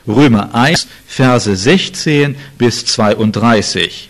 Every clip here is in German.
Römer 1, Verse 16 bis 32.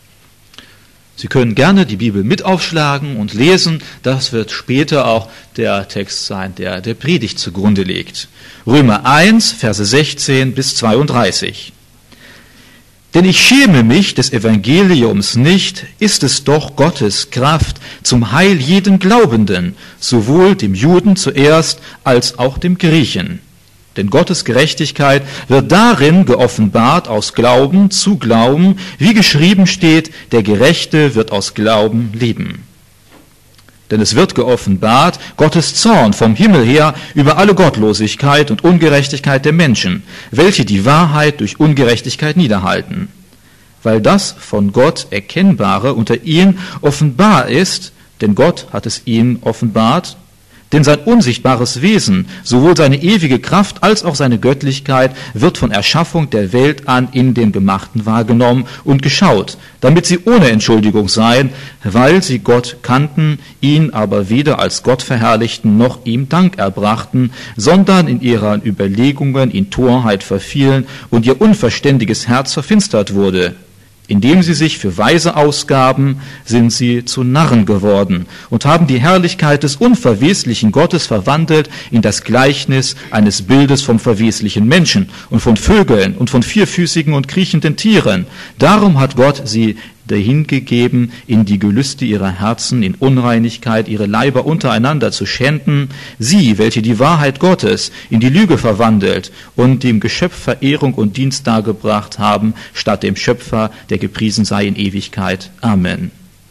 Sie können gerne die Bibel mit aufschlagen und lesen. Das wird später auch der Text sein, der der Predigt zugrunde liegt. Römer 1, Verse 16 bis 32. Denn ich schäme mich des Evangeliums nicht, ist es doch Gottes Kraft zum Heil jeden Glaubenden, sowohl dem Juden zuerst als auch dem Griechen. Denn Gottes Gerechtigkeit wird darin geoffenbart aus Glauben zu Glauben, wie geschrieben steht, der Gerechte wird aus Glauben leben. Denn es wird geoffenbart Gottes Zorn vom Himmel her über alle Gottlosigkeit und Ungerechtigkeit der Menschen, welche die Wahrheit durch Ungerechtigkeit niederhalten. Weil das von Gott Erkennbare unter ihnen offenbar ist, denn Gott hat es ihnen offenbart, denn sein unsichtbares Wesen, sowohl seine ewige Kraft als auch seine Göttlichkeit, wird von Erschaffung der Welt an in dem Gemachten wahrgenommen und geschaut, damit sie ohne Entschuldigung seien, weil sie Gott kannten, ihn aber weder als Gott verherrlichten noch ihm Dank erbrachten, sondern in ihren Überlegungen in Torheit verfielen und ihr unverständiges Herz verfinstert wurde. Indem sie sich für Weise ausgaben, sind sie zu Narren geworden und haben die Herrlichkeit des unverweslichen Gottes verwandelt in das Gleichnis eines Bildes vom verweslichen Menschen und von Vögeln und von vierfüßigen und kriechenden Tieren. Darum hat Gott sie dahingegeben, in die Gelüste ihrer Herzen, in Unreinigkeit ihre Leiber untereinander zu schänden, sie, welche die Wahrheit Gottes in die Lüge verwandelt und dem Geschöpf Verehrung und Dienst dargebracht haben, statt dem Schöpfer, der gepriesen sei in Ewigkeit. Amen.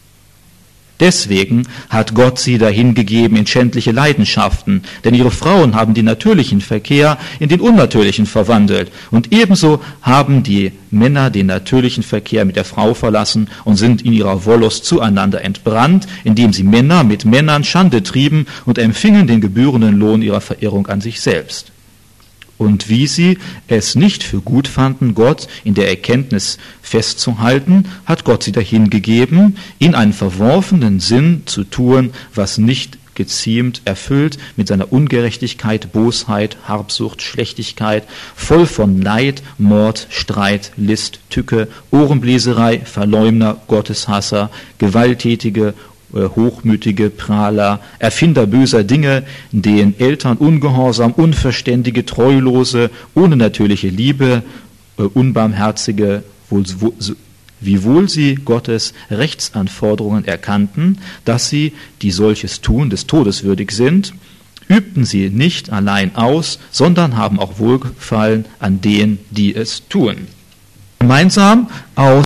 Deswegen hat Gott sie dahingegeben in schändliche Leidenschaften, denn ihre Frauen haben den natürlichen Verkehr in den unnatürlichen verwandelt. Und ebenso haben die Männer den natürlichen Verkehr mit der Frau verlassen und sind in ihrer Wollust zueinander entbrannt, indem sie Männer mit Männern Schande trieben und empfingen den gebührenden Lohn ihrer Verehrung an sich selbst. Und wie sie es nicht für gut fanden, Gott in der Erkenntnis festzuhalten, hat Gott sie dahingegeben, in einen verworfenen Sinn zu tun, was nicht geziemt, erfüllt mit seiner Ungerechtigkeit, Bosheit, Habsucht, Schlechtigkeit, voll von Neid, Mord, Streit, List, Tücke, Ohrenbläserei, Verleumder, Gotteshasser, Gewalttätige, hochmütige Prahler, Erfinder böser Dinge, den Eltern ungehorsam, Unverständige, Treulose, ohne natürliche Liebe, Unbarmherzige, wiewohl sie Gottes Rechtsanforderungen erkannten, dass sie, die solches tun, des Todes würdig sind, übten sie nicht allein aus, sondern haben auch Wohlgefallen an denen, die es tun. Gemeinsam aus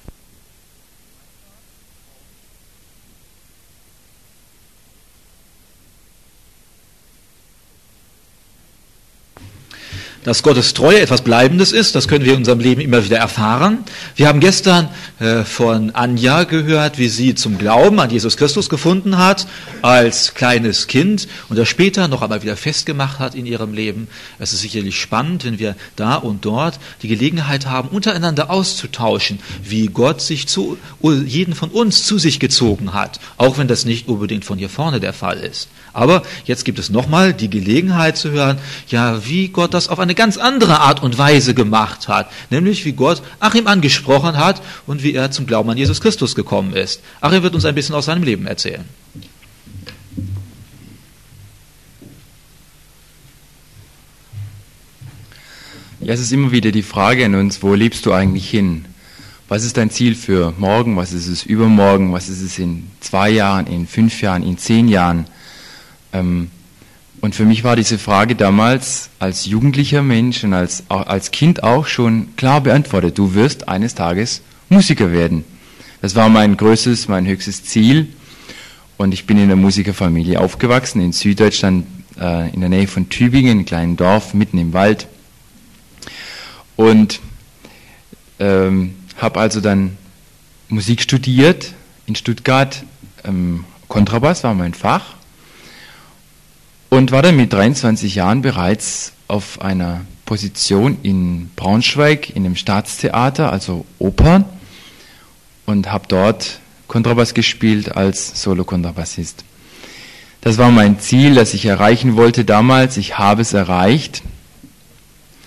dass Gottes Treue etwas Bleibendes ist, das können wir in unserem Leben immer wieder erfahren. Wir haben gestern von Anja gehört, wie sie zum Glauben an Jesus Christus gefunden hat als kleines Kind und das später noch einmal wieder festgemacht hat in ihrem Leben. Es ist sicherlich spannend, wenn wir da und dort die Gelegenheit haben, untereinander auszutauschen, wie Gott sich zu jeden von uns zu sich gezogen hat, auch wenn das nicht unbedingt von hier vorne der Fall ist. Aber jetzt gibt es nochmal die Gelegenheit zu hören, ja, wie Gott das auf eine ganz andere Art und Weise gemacht hat, nämlich wie Gott Achim angesprochen hat und wie er zum Glauben an Jesus Christus gekommen ist. Achim wird uns ein bisschen aus seinem Leben erzählen. Ja, es ist immer wieder die Frage an uns, wo lebst du eigentlich hin? Was ist dein Ziel für morgen? Was ist es übermorgen? Was ist es in 2 Jahren, in 5 Jahren, in 10 Jahren? Und für mich war diese Frage damals als jugendlicher Mensch und als Kind auch schon klar beantwortet. Du wirst eines Tages Musiker werden. Das war mein höchstes Ziel. Und ich bin in einer Musikerfamilie aufgewachsen, in Süddeutschland, in der Nähe von Tübingen, einem kleinen Dorf, mitten im Wald. Und habe also dann Musik studiert in Stuttgart. Kontrabass war mein Fach. Und war dann mit 23 Jahren bereits auf einer Position in Braunschweig in dem Staatstheater, also Oper, und habe dort Kontrabass gespielt als Solo-Kontrabassist. Das war mein Ziel, das ich erreichen wollte damals. Ich habe es erreicht.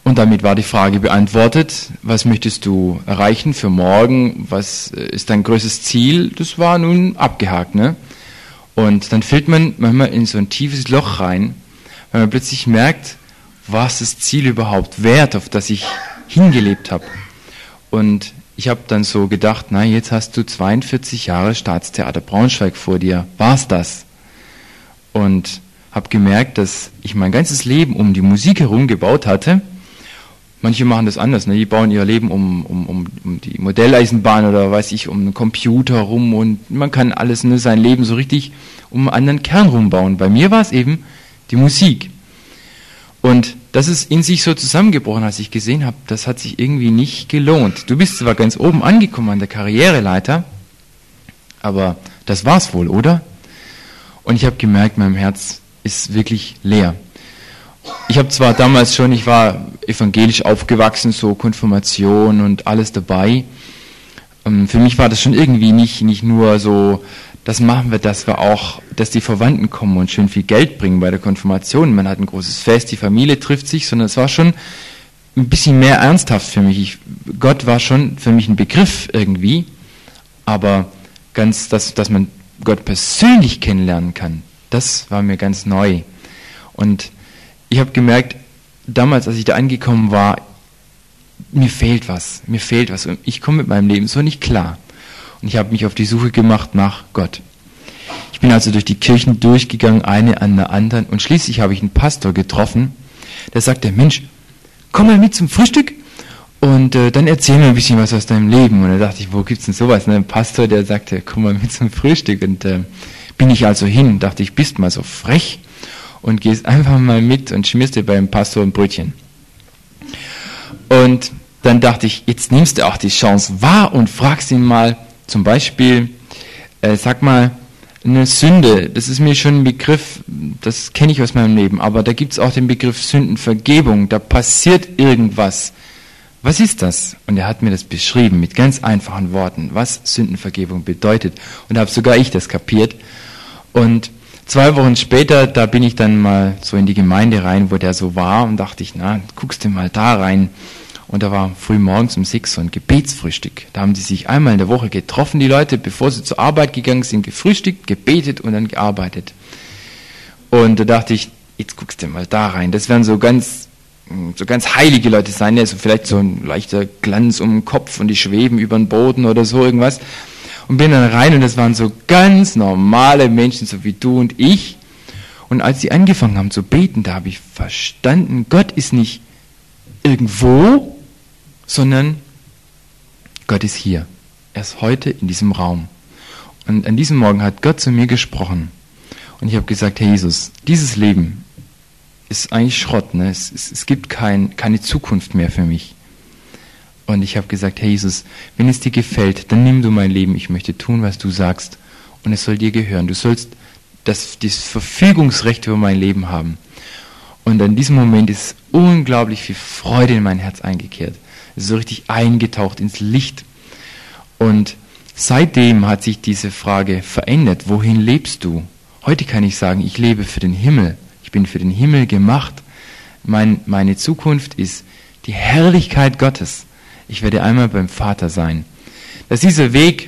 Und damit war die Frage beantwortet, was möchtest du erreichen für morgen, was ist dein größtes Ziel? Das war nun abgehakt, ne? Und dann fällt man manchmal in so ein tiefes Loch rein, weil man plötzlich merkt, was das Ziel überhaupt wert, auf das ich hingelebt habe. Und ich habe dann so gedacht, na, jetzt hast du 42 Jahre Staatstheater Braunschweig vor dir. War's das? Und habe gemerkt, dass ich mein ganzes Leben um die Musik herum gebaut hatte. Manche machen das anders, ne? Die bauen ihr Leben um die Modelleisenbahn oder weiß ich, um einen Computer rum und man kann alles, ne, sein Leben so richtig um einen anderen Kern rumbauen. Bei mir war es eben die Musik. Und das ist in sich so zusammengebrochen, als ich gesehen habe, das hat sich irgendwie nicht gelohnt. Du bist zwar ganz oben angekommen an der Karriereleiter, aber das war's wohl, oder? Und ich habe gemerkt, mein Herz ist wirklich leer. Ich habe zwar damals schon, ich war evangelisch aufgewachsen, so Konfirmation und alles dabei. Für mich war das schon irgendwie nicht nur so, das machen wir, dass wir auch, dass die Verwandten kommen und schön viel Geld bringen bei der Konfirmation. Man hat ein großes Fest, die Familie trifft sich, sondern es war schon ein bisschen mehr ernsthaft für mich. Gott war schon für mich ein Begriff irgendwie, aber ganz, dass man Gott persönlich kennenlernen kann, das war mir ganz neu. Und ich habe gemerkt, damals, als ich da angekommen war, mir fehlt was und ich komme mit meinem Leben so nicht klar. Und ich habe mich auf die Suche gemacht nach Gott. Ich bin also durch die Kirchen durchgegangen, eine an der anderen, und schließlich habe ich einen Pastor getroffen, der sagte, Mensch, komm mal mit zum Frühstück und dann erzähl mir ein bisschen was aus deinem Leben. Und da dachte ich, wo gibt's denn sowas? Ein Pastor, der sagte, komm mal mit zum Frühstück. Und bin ich also hin, dachte ich, bist mal so frech und gehst einfach mal mit und schmierst dir beim Pastor ein Brötchen. Und dann dachte ich, jetzt nimmst du auch die Chance wahr und fragst ihn mal, zum Beispiel, sag mal, eine Sünde, das ist mir schon ein Begriff, das kenne ich aus meinem Leben, aber da gibt es auch den Begriff Sündenvergebung, da passiert irgendwas. Was ist das? Und er hat mir das beschrieben mit ganz einfachen Worten, was Sündenvergebung bedeutet. Und da habe sogar ich das kapiert. Und 2 Wochen später, da bin ich dann mal so in die Gemeinde rein, wo der so war, und dachte ich, na, guckst du mal da rein. Und da war früh morgens um 6 so ein Gebetsfrühstück. Da haben die sich einmal in der Woche getroffen, die Leute, bevor sie zur Arbeit gegangen sind, gefrühstückt, gebetet und dann gearbeitet. Und da dachte ich, jetzt guckst du mal da rein. Das werden so ganz heilige Leute sein, also vielleicht so ein leichter Glanz um den Kopf und die schweben über den Boden oder so irgendwas. Und bin dann rein und das waren so ganz normale Menschen, so wie du und ich. Und als sie angefangen haben zu beten, da habe ich verstanden, Gott ist nicht irgendwo, sondern Gott ist hier. Er ist heute in diesem Raum. Und an diesem Morgen hat Gott zu mir gesprochen. Und ich habe gesagt, Herr Jesus, dieses Leben ist eigentlich Schrott. Ne? Es gibt keine Zukunft mehr für mich. Und ich habe gesagt, Herr Jesus, wenn es dir gefällt, dann nimm du mein Leben. Ich möchte tun, was du sagst. Und es soll dir gehören. Du sollst das Verfügungsrecht über mein Leben haben. Und an diesem Moment ist unglaublich viel Freude in mein Herz eingekehrt. Es ist so richtig eingetaucht ins Licht. Und seitdem hat sich diese Frage verändert. Wohin lebst du? Heute kann ich sagen, ich lebe für den Himmel. Ich bin für den Himmel gemacht. Meine Zukunft ist die Herrlichkeit Gottes. Ich werde einmal beim Vater sein. Dass dieser Weg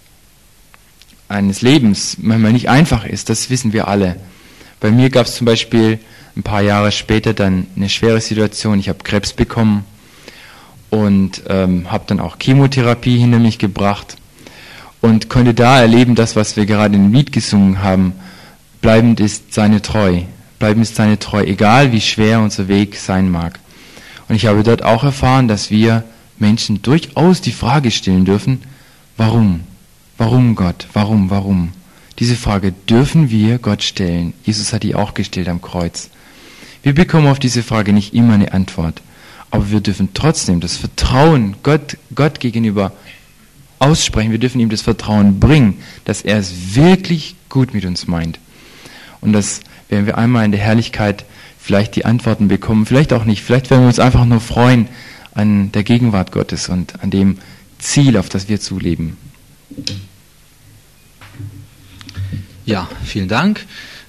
eines Lebens manchmal nicht einfach ist, das wissen wir alle. Bei mir gab es zum Beispiel ein paar Jahre später dann eine schwere Situation. Ich habe Krebs bekommen und habe dann auch Chemotherapie hinter mich gebracht und konnte da erleben, das, was wir gerade im Lied gesungen haben, bleibend ist seine Treu. Bleibend ist seine Treu, egal wie schwer unser Weg sein mag. Und ich habe dort auch erfahren, dass wir Menschen durchaus die Frage stellen dürfen, warum? Warum Gott? Warum? Diese Frage dürfen wir Gott stellen. Jesus hat die auch gestellt am Kreuz. Wir bekommen auf diese Frage nicht immer eine Antwort, aber wir dürfen trotzdem das Vertrauen Gott gegenüber aussprechen. Wir dürfen ihm das Vertrauen bringen, dass er es wirklich gut mit uns meint. Und das werden wir einmal in der Herrlichkeit vielleicht die Antworten bekommen, vielleicht auch nicht. Vielleicht werden wir uns einfach nur freuen an der Gegenwart Gottes und an dem Ziel, auf das wir zuleben. Ja, vielen Dank.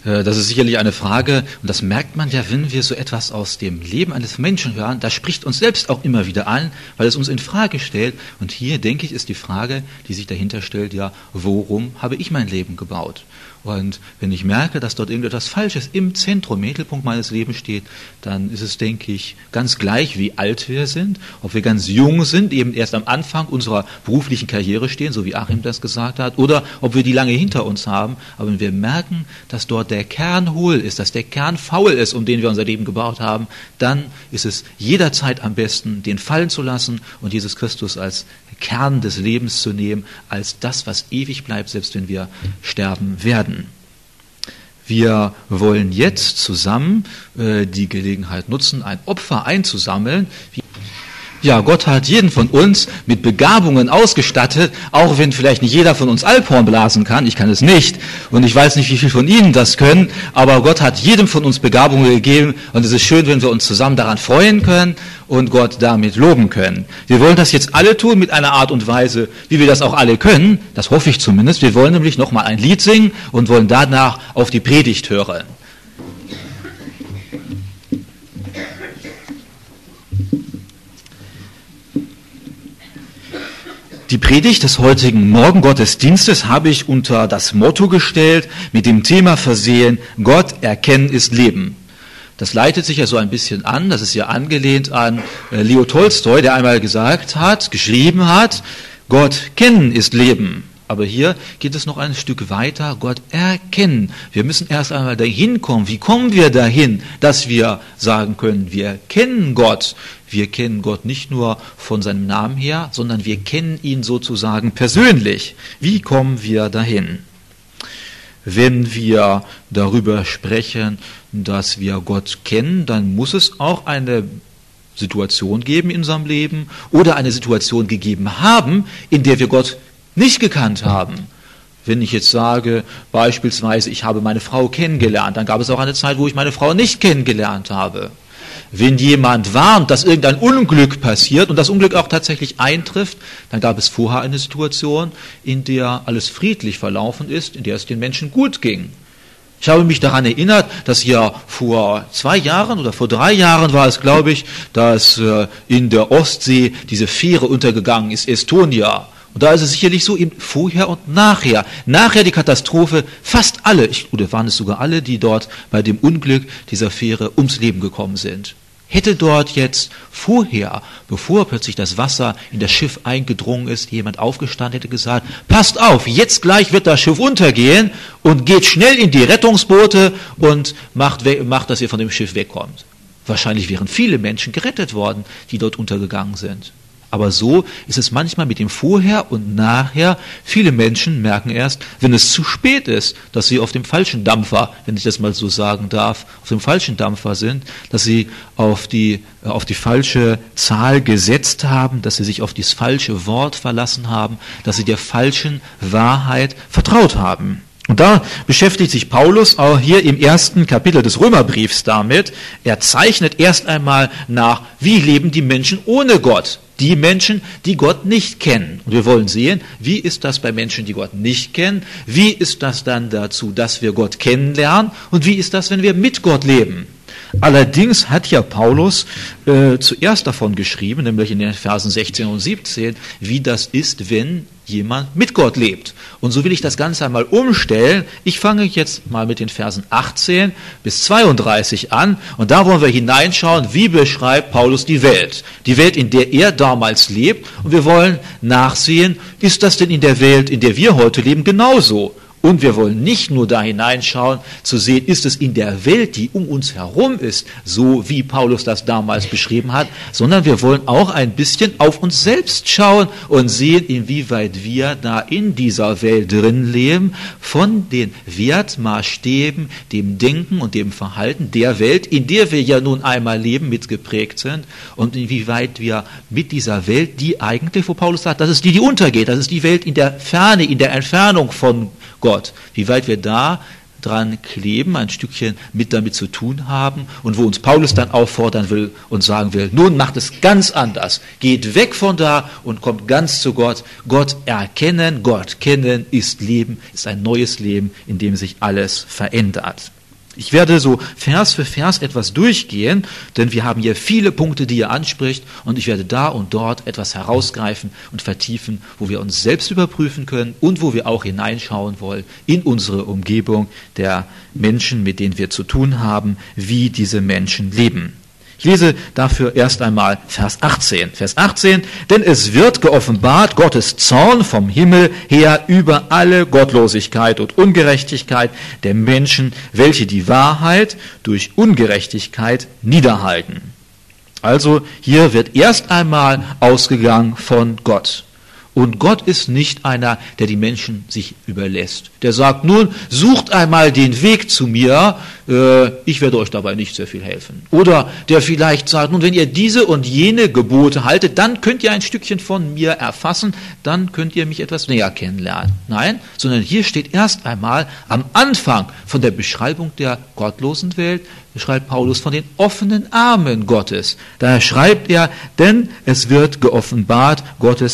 Das ist sicherlich eine Frage, und das merkt man ja, wenn wir so etwas aus dem Leben eines Menschen hören, das spricht uns selbst auch immer wieder an, weil es uns in Frage stellt. Und hier, denke ich, ist die Frage, die sich dahinter stellt, ja, worum habe ich mein Leben gebaut? Und wenn ich merke, dass dort irgendetwas Falsches im Zentrum, im Mittelpunkt meines Lebens steht, dann ist es, denke ich, ganz gleich, wie alt wir sind, ob wir ganz jung sind, eben erst am Anfang unserer beruflichen Karriere stehen, so wie Achim das gesagt hat, oder ob wir die lange hinter uns haben. Aber wenn wir merken, dass dort der Kern hohl ist, dass der Kern faul ist, um den wir unser Leben gebaut haben, dann ist es jederzeit am besten, den fallen zu lassen und Jesus Christus als Kern des Lebens zu nehmen, als das, was ewig bleibt, selbst wenn wir sterben werden. Wir wollen jetzt zusammen die Gelegenheit nutzen, ein Opfer einzusammeln. Ja, Gott hat jeden von uns mit Begabungen ausgestattet, auch wenn vielleicht nicht jeder von uns Alphorn blasen kann. Ich kann es nicht und ich weiß nicht, wie viele von Ihnen das können, aber Gott hat jedem von uns Begabungen gegeben und es ist schön, wenn wir uns zusammen daran freuen können und Gott damit loben können. Wir wollen das jetzt alle tun mit einer Art und Weise, wie wir das auch alle können, das hoffe ich zumindest. Wir wollen nämlich nochmal ein Lied singen und wollen danach auf die Predigt hören. Die Predigt des heutigen Morgengottesdienstes habe ich unter das Motto gestellt, mit dem Thema versehen, Gott erkennen ist Leben. Das leitet sich ja so ein bisschen an, das ist ja angelehnt an Leo Tolstoi, der einmal gesagt hat, geschrieben hat, Gott kennen ist Leben. Aber hier geht es noch ein Stück weiter, Gott erkennen. Wir müssen erst einmal dahin kommen. Wie kommen wir dahin, dass wir sagen können, wir kennen Gott. Wir kennen Gott nicht nur von seinem Namen her, sondern wir kennen ihn sozusagen persönlich. Wie kommen wir dahin? Wenn wir darüber sprechen, dass wir Gott kennen, dann muss es auch eine Situation geben in unserem Leben oder eine Situation gegeben haben, in der wir Gott nicht gekannt haben. Wenn ich jetzt sage, beispielsweise, ich habe meine Frau kennengelernt, dann gab es auch eine Zeit, wo ich meine Frau nicht kennengelernt habe. Wenn jemand warnt, dass irgendein Unglück passiert und das Unglück auch tatsächlich eintrifft, dann gab es vorher eine Situation, in der alles friedlich verlaufen ist, in der es den Menschen gut ging. Ich habe mich daran erinnert, dass ja vor 2 Jahren oder vor 3 Jahren war es, glaube ich, dass in der Ostsee diese Fähre untergegangen ist, Estonia. Und da ist es sicherlich so, eben vorher und nachher. Nachher die Katastrophe, fast alle, oder waren es sogar alle, die dort bei dem Unglück dieser Fähre ums Leben gekommen sind. Hätte dort jetzt vorher, bevor plötzlich das Wasser in das Schiff eingedrungen ist, jemand aufgestanden, hätte gesagt, passt auf, jetzt gleich wird das Schiff untergehen und geht schnell in die Rettungsboote und macht, dass ihr von dem Schiff wegkommt. Wahrscheinlich wären viele Menschen gerettet worden, die dort untergegangen sind. Aber so ist es manchmal mit dem Vorher und Nachher. Viele Menschen merken erst, wenn es zu spät ist, dass sie auf dem falschen Dampfer, wenn ich das mal so sagen darf, auf dem falschen Dampfer sind, dass sie auf die falsche Zahl gesetzt haben, dass sie sich auf das falsche Wort verlassen haben, dass sie der falschen Wahrheit vertraut haben. Und da beschäftigt sich Paulus auch hier im 1. Kapitel des Römerbriefs damit. Er zeichnet erst einmal nach, wie leben die Menschen ohne Gott. Die Menschen, die Gott nicht kennen. Und wir wollen sehen, wie ist das bei Menschen, die Gott nicht kennen? Wie ist das dann dazu, dass wir Gott kennenlernen? Und wie ist das, wenn wir mit Gott leben? Allerdings hat ja Paulus zuerst davon geschrieben, nämlich in den Versen 16 und 17, wie das ist, wenn jemand mit Gott lebt. Und so will ich das Ganze einmal umstellen. Ich fange jetzt mal mit den Versen 18 bis 32 an und da wollen wir hineinschauen, wie beschreibt Paulus die Welt. Die Welt, in der er damals lebt, und wir wollen nachsehen, ist das denn in der Welt, in der wir heute leben, genauso? Und wir wollen nicht nur da hineinschauen, zu sehen, ist es in der Welt, die um uns herum ist, so wie Paulus das damals beschrieben hat, sondern wir wollen auch ein bisschen auf uns selbst schauen und sehen, inwieweit wir da in dieser Welt drin leben, von den Wertmaßstäben, dem Denken und dem Verhalten der Welt, in der wir ja nun einmal leben, mitgeprägt sind, und inwieweit wir mit dieser Welt, die eigentlich, wo Paulus sagt, das ist die untergeht, das ist die Welt in der Ferne, in der Entfernung von Gott, wie weit wir da dran kleben, ein Stückchen mit damit zu tun haben und wo uns Paulus dann auffordern will und sagen will, nun macht es ganz anders, geht weg von da und kommt ganz zu Gott. Gott erkennen, Gott kennen ist Leben, ist ein neues Leben, in dem sich alles verändert. Ich werde so Vers für Vers etwas durchgehen, denn wir haben hier viele Punkte, die er anspricht, und ich werde da und dort etwas herausgreifen und vertiefen, wo wir uns selbst überprüfen können und wo wir auch hineinschauen wollen in unsere Umgebung der Menschen, mit denen wir zu tun haben, wie diese Menschen leben. Ich lese dafür erst einmal Vers 18. Vers 18, denn es wird geoffenbart Gottes Zorn vom Himmel her über alle Gottlosigkeit und Ungerechtigkeit der Menschen, welche die Wahrheit durch Ungerechtigkeit niederhalten. Also hier wird erst einmal ausgegangen von Gott. Und Gott ist nicht einer, der die Menschen sich überlässt. Der sagt, nun, sucht einmal den Weg zu mir, ich werde euch dabei nicht sehr viel helfen. Oder der vielleicht sagt, nun, wenn ihr diese und jene Gebote haltet, dann könnt ihr ein Stückchen von mir erfassen, dann könnt ihr mich etwas näher kennenlernen. Nein, sondern hier steht erst einmal am Anfang von der Beschreibung der gottlosen Welt, schreibt Paulus von den offenen Armen Gottes. Daher schreibt er, denn es wird geoffenbart Gott,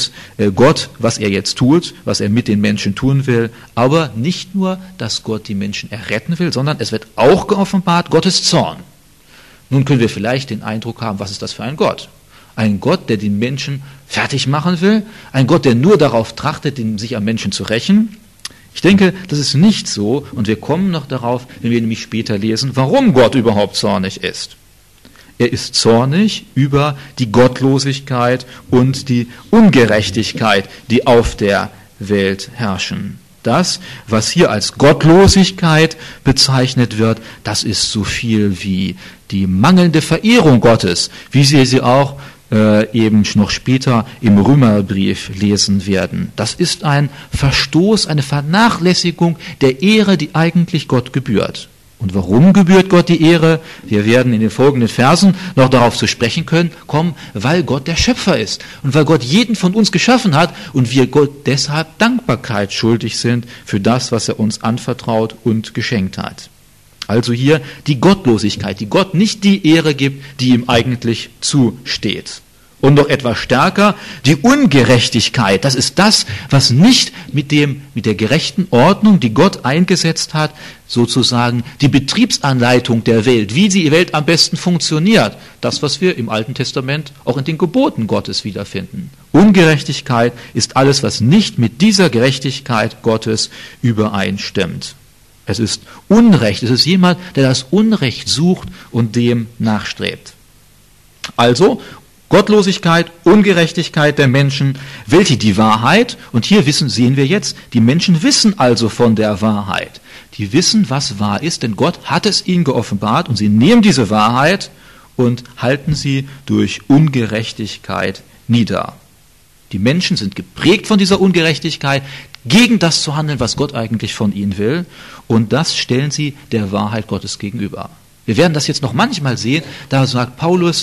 was er jetzt tut, was er mit den Menschen tun will, aber nicht nur, dass Gott die Menschen erretten will, sondern es wird auch geoffenbart Gottes Zorn. Nun können wir vielleicht den Eindruck haben, was ist das für ein Gott? Ein Gott, der die Menschen fertig machen will, ein Gott, der nur darauf trachtet, sich am Menschen zu rächen. Ich denke, das ist nicht so, und wir kommen noch darauf, wenn wir nämlich später lesen, warum Gott überhaupt zornig ist. Er ist zornig über die Gottlosigkeit und die Ungerechtigkeit, die auf der Welt herrschen. Das, was hier als Gottlosigkeit bezeichnet wird, das ist so viel wie die mangelnde Verehrung Gottes, wie wir sie auch eben noch später im Römerbrief lesen werden. Das ist ein Verstoß, eine Vernachlässigung der Ehre, die eigentlich Gott gebührt. Und warum gebührt Gott die Ehre? Wir werden in den folgenden Versen noch darauf zu sprechen kommen, weil Gott der Schöpfer ist und weil Gott jeden von uns geschaffen hat und wir Gott deshalb Dankbarkeit schuldig sind für das, was er uns anvertraut und geschenkt hat. Also hier die Gottlosigkeit, die Gott nicht die Ehre gibt, die ihm eigentlich zusteht. Und noch etwas stärker, die Ungerechtigkeit, das ist das, was nicht mit der gerechten Ordnung, die Gott eingesetzt hat, sozusagen die Betriebsanleitung der Welt, wie die Welt am besten funktioniert, das, was wir im Alten Testament auch in den Geboten Gottes wiederfinden. Ungerechtigkeit ist alles, was nicht mit dieser Gerechtigkeit Gottes übereinstimmt. Es ist Unrecht, es ist jemand, der das Unrecht sucht und dem nachstrebt. Also Gottlosigkeit, Ungerechtigkeit der Menschen, welche die Wahrheit, und hier sehen wir jetzt, die Menschen wissen also von der Wahrheit. Die wissen, was wahr ist, denn Gott hat es ihnen geoffenbart und sie nehmen diese Wahrheit und halten sie durch Ungerechtigkeit nieder. Die Menschen sind geprägt von dieser Ungerechtigkeit, gegen das zu handeln, was Gott eigentlich von ihnen will, und das stellen sie der Wahrheit Gottes gegenüber. Wir werden das jetzt noch manchmal sehen, da sagt Paulus,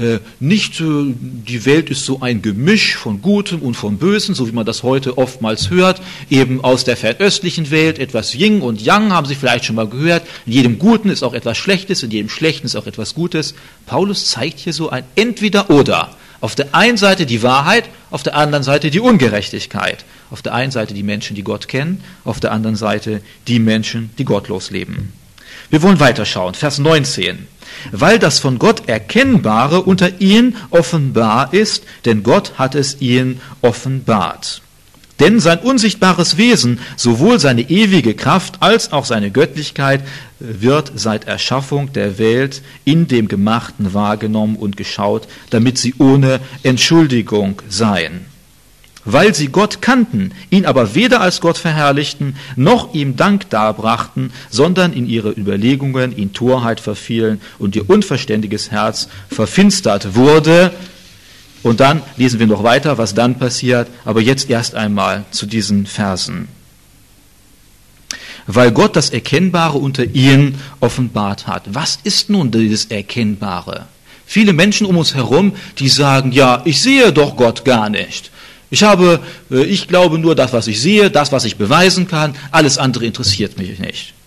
die Welt ist so ein Gemisch von Gutem und von Bösen, so wie man das heute oftmals hört, eben aus der fernöstlichen Welt, etwas Yin und Yang, haben Sie vielleicht schon mal gehört, in jedem Guten ist auch etwas Schlechtes, in jedem Schlechten ist auch etwas Gutes. Paulus zeigt hier so ein Entweder-Oder. Auf der einen Seite die Wahrheit, auf der anderen Seite die Ungerechtigkeit. Auf der einen Seite die Menschen, die Gott kennen, auf der anderen Seite die Menschen, die gottlos leben. Wir wollen weiterschauen, Vers 19. Weil das von Gott Erkennbare unter ihnen offenbar ist, denn Gott hat es ihnen offenbart. Denn sein unsichtbares Wesen, sowohl seine ewige Kraft als auch seine Göttlichkeit, wird seit Erschaffung der Welt in dem Gemachten wahrgenommen und geschaut, damit sie ohne Entschuldigung seien. Weil sie Gott kannten, ihn aber weder als Gott verherrlichten, noch ihm Dank darbrachten, sondern in ihre Überlegungen in Torheit verfielen und ihr unverständiges Herz verfinstert wurde. Und dann lesen wir noch weiter, was dann passiert, aber jetzt erst einmal zu diesen Versen. Weil Gott das Erkennbare unter ihnen offenbart hat. Was ist nun dieses Erkennbare? Viele Menschen um uns herum, die sagen, ja, ich sehe doch Gott gar nicht. Ich glaube nur das, was ich sehe, das, was ich beweisen kann, alles andere interessiert mich nicht.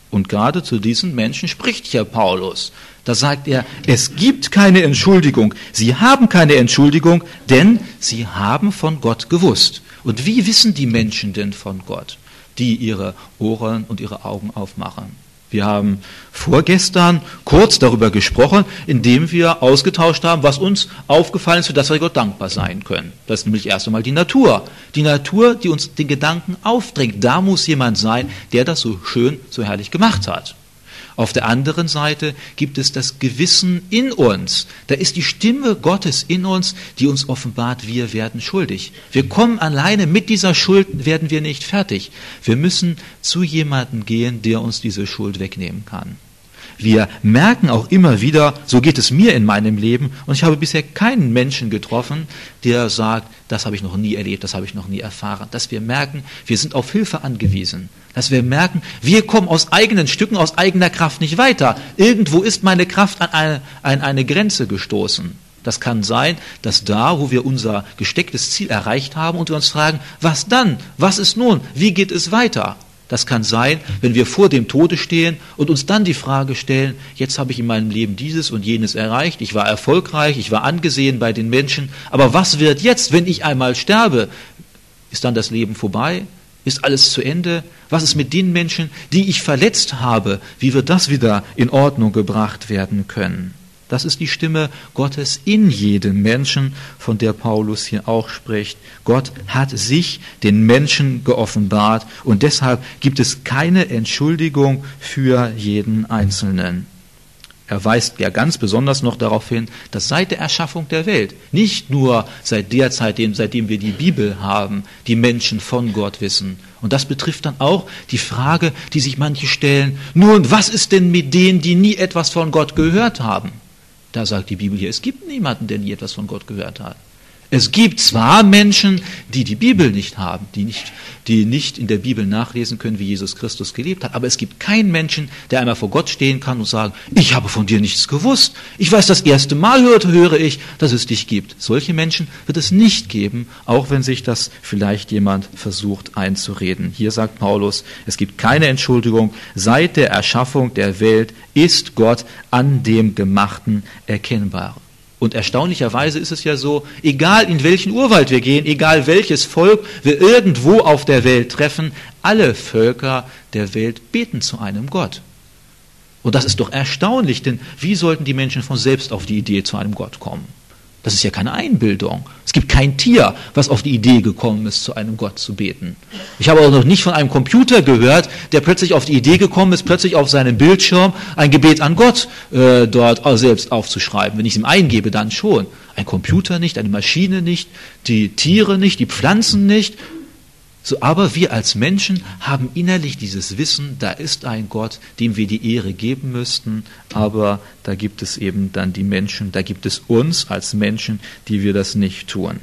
Und gerade zu diesen Menschen spricht hier Paulus. Da sagt er, es gibt keine Entschuldigung. Sie haben keine Entschuldigung, denn sie haben von Gott gewusst. Und wie wissen die Menschen denn von Gott, die ihre Ohren und ihre Augen aufmachen? Wir haben vorgestern kurz darüber gesprochen, indem wir ausgetauscht haben, was uns aufgefallen ist, für das wir Gott dankbar sein können. Das ist nämlich erst einmal die Natur. Die Natur, die uns den Gedanken aufdrängt. Da muss jemand sein, der das so schön, so herrlich gemacht hat. Auf der anderen Seite gibt es das Gewissen in uns. Da ist die Stimme Gottes in uns, die uns offenbart, wir werden schuldig. Wir kommen alleine mit dieser Schuld, werden wir nicht fertig. Wir müssen zu jemandem gehen, der uns diese Schuld wegnehmen kann. Wir merken auch immer wieder, so geht es mir in meinem Leben, und ich habe bisher keinen Menschen getroffen, der sagt, das habe ich noch nie erlebt, das habe ich noch nie erfahren. Dass wir merken, wir sind auf Hilfe angewiesen. Dass wir merken, wir kommen aus eigenen Stücken, aus eigener Kraft nicht weiter. Irgendwo ist meine Kraft an eine Grenze gestoßen. Das kann sein, dass da, wo wir unser gestecktes Ziel erreicht haben und wir uns fragen, was dann? Was ist nun? Wie geht es weiter? Das kann sein, wenn wir vor dem Tode stehen und uns dann die Frage stellen, jetzt habe ich in meinem Leben dieses und jenes erreicht, ich war erfolgreich, ich war angesehen bei den Menschen, aber was wird jetzt, wenn ich einmal sterbe? Ist dann das Leben vorbei? Ist alles zu Ende? Was ist mit den Menschen, die ich verletzt habe? Wie wird das wieder in Ordnung gebracht werden können? Das ist die Stimme Gottes in jedem Menschen, von der Paulus hier auch spricht. Gott hat sich den Menschen geoffenbart und deshalb gibt es keine Entschuldigung für jeden Einzelnen. Er weist ja ganz besonders noch darauf hin, dass seit der Erschaffung der Welt, nicht nur seit der Zeit, seitdem wir die Bibel haben, die Menschen von Gott wissen. Und das betrifft dann auch die Frage, die sich manche stellen, nun, was ist denn mit denen, die nie etwas von Gott gehört haben? Da sagt die Bibel hier, es gibt niemanden, der nie etwas von Gott gehört hat. Es gibt zwar Menschen, die die Bibel nicht haben, die nicht in der Bibel nachlesen können, wie Jesus Christus gelebt hat, aber es gibt keinen Menschen, der einmal vor Gott stehen kann und sagen, ich habe von dir nichts gewusst. Ich weiß, das erste Mal höre ich, dass es dich gibt. Solche Menschen wird es nicht geben, auch wenn sich das vielleicht jemand versucht einzureden. Hier sagt Paulus, es gibt keine Entschuldigung. Seit der Erschaffung der Welt ist Gott an dem Gemachten erkennbar. Und erstaunlicherweise ist es ja so, egal in welchen Urwald wir gehen, egal welches Volk wir irgendwo auf der Welt treffen, alle Völker der Welt beten zu einem Gott. Und das ist doch erstaunlich, denn wie sollten die Menschen von selbst auf die Idee zu einem Gott kommen? Das ist ja keine Einbildung. Es gibt kein Tier, was auf die Idee gekommen ist, zu einem Gott zu beten. Ich habe auch noch nicht von einem Computer gehört, der plötzlich auf die Idee gekommen ist, plötzlich auf seinem Bildschirm ein Gebet an Gott dort selbst aufzuschreiben. Wenn ich es ihm eingebe, dann schon. Ein Computer nicht, eine Maschine nicht, die Tiere nicht, die Pflanzen nicht. So, aber wir als Menschen haben innerlich dieses Wissen, da ist ein Gott, dem wir die Ehre geben müssten, aber da gibt es eben dann die Menschen, da gibt es uns als Menschen, die wir das nicht tun.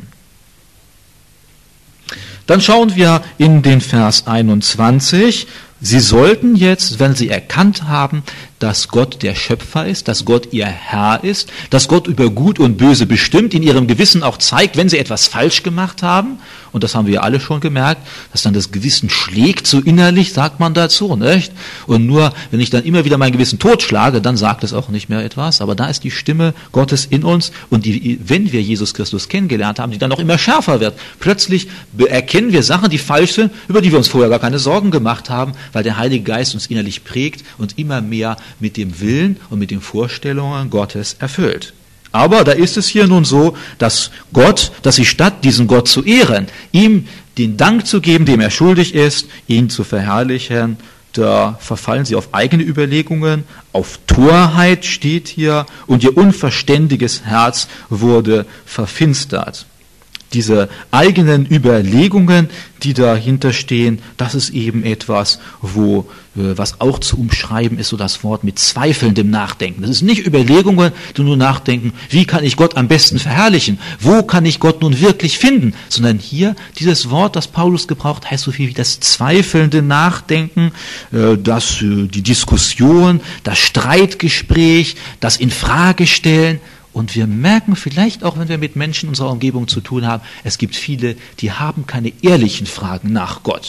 Dann schauen wir in den Vers 21. Sie sollten jetzt, wenn sie erkannt haben, dass Gott der Schöpfer ist, dass Gott ihr Herr ist, dass Gott über Gut und Böse bestimmt, in ihrem Gewissen auch zeigt, wenn sie etwas falsch gemacht haben, und das haben wir ja alle schon gemerkt, dass dann das Gewissen schlägt so innerlich, sagt man dazu, nicht? Und nur, wenn ich dann immer wieder mein Gewissen totschlage, dann sagt es auch nicht mehr etwas, aber da ist die Stimme Gottes in uns und wenn wir Jesus Christus kennengelernt haben, die dann noch immer schärfer wird. Plötzlich erkennen wir Sachen, die falsch sind, über die wir uns vorher gar keine Sorgen gemacht haben, weil der Heilige Geist uns innerlich prägt und immer mehr mit dem Willen und mit den Vorstellungen Gottes erfüllt. Aber da ist es hier nun so, dass sie statt diesen Gott zu ehren, ihm den Dank zu geben, dem er schuldig ist, ihn zu verherrlichen, da verfallen sie auf eigene Überlegungen, auf Torheit steht hier, und ihr unverständiges Herz wurde verfinstert. Diese eigenen Überlegungen, die dahinter stehen, das ist eben etwas, was auch zu umschreiben ist, so das Wort mit zweifelndem Nachdenken. Das ist nicht Überlegungen, die nur nachdenken, wie kann ich Gott am besten verherrlichen, wo kann ich Gott nun wirklich finden, sondern hier dieses Wort, das Paulus gebraucht, heißt so viel wie das zweifelnde Nachdenken, die Diskussion, das Streitgespräch, das Infragestellen. Und wir merken vielleicht auch, wenn wir mit Menschen unserer Umgebung zu tun haben, es gibt viele, die haben keine ehrlichen Fragen nach Gott.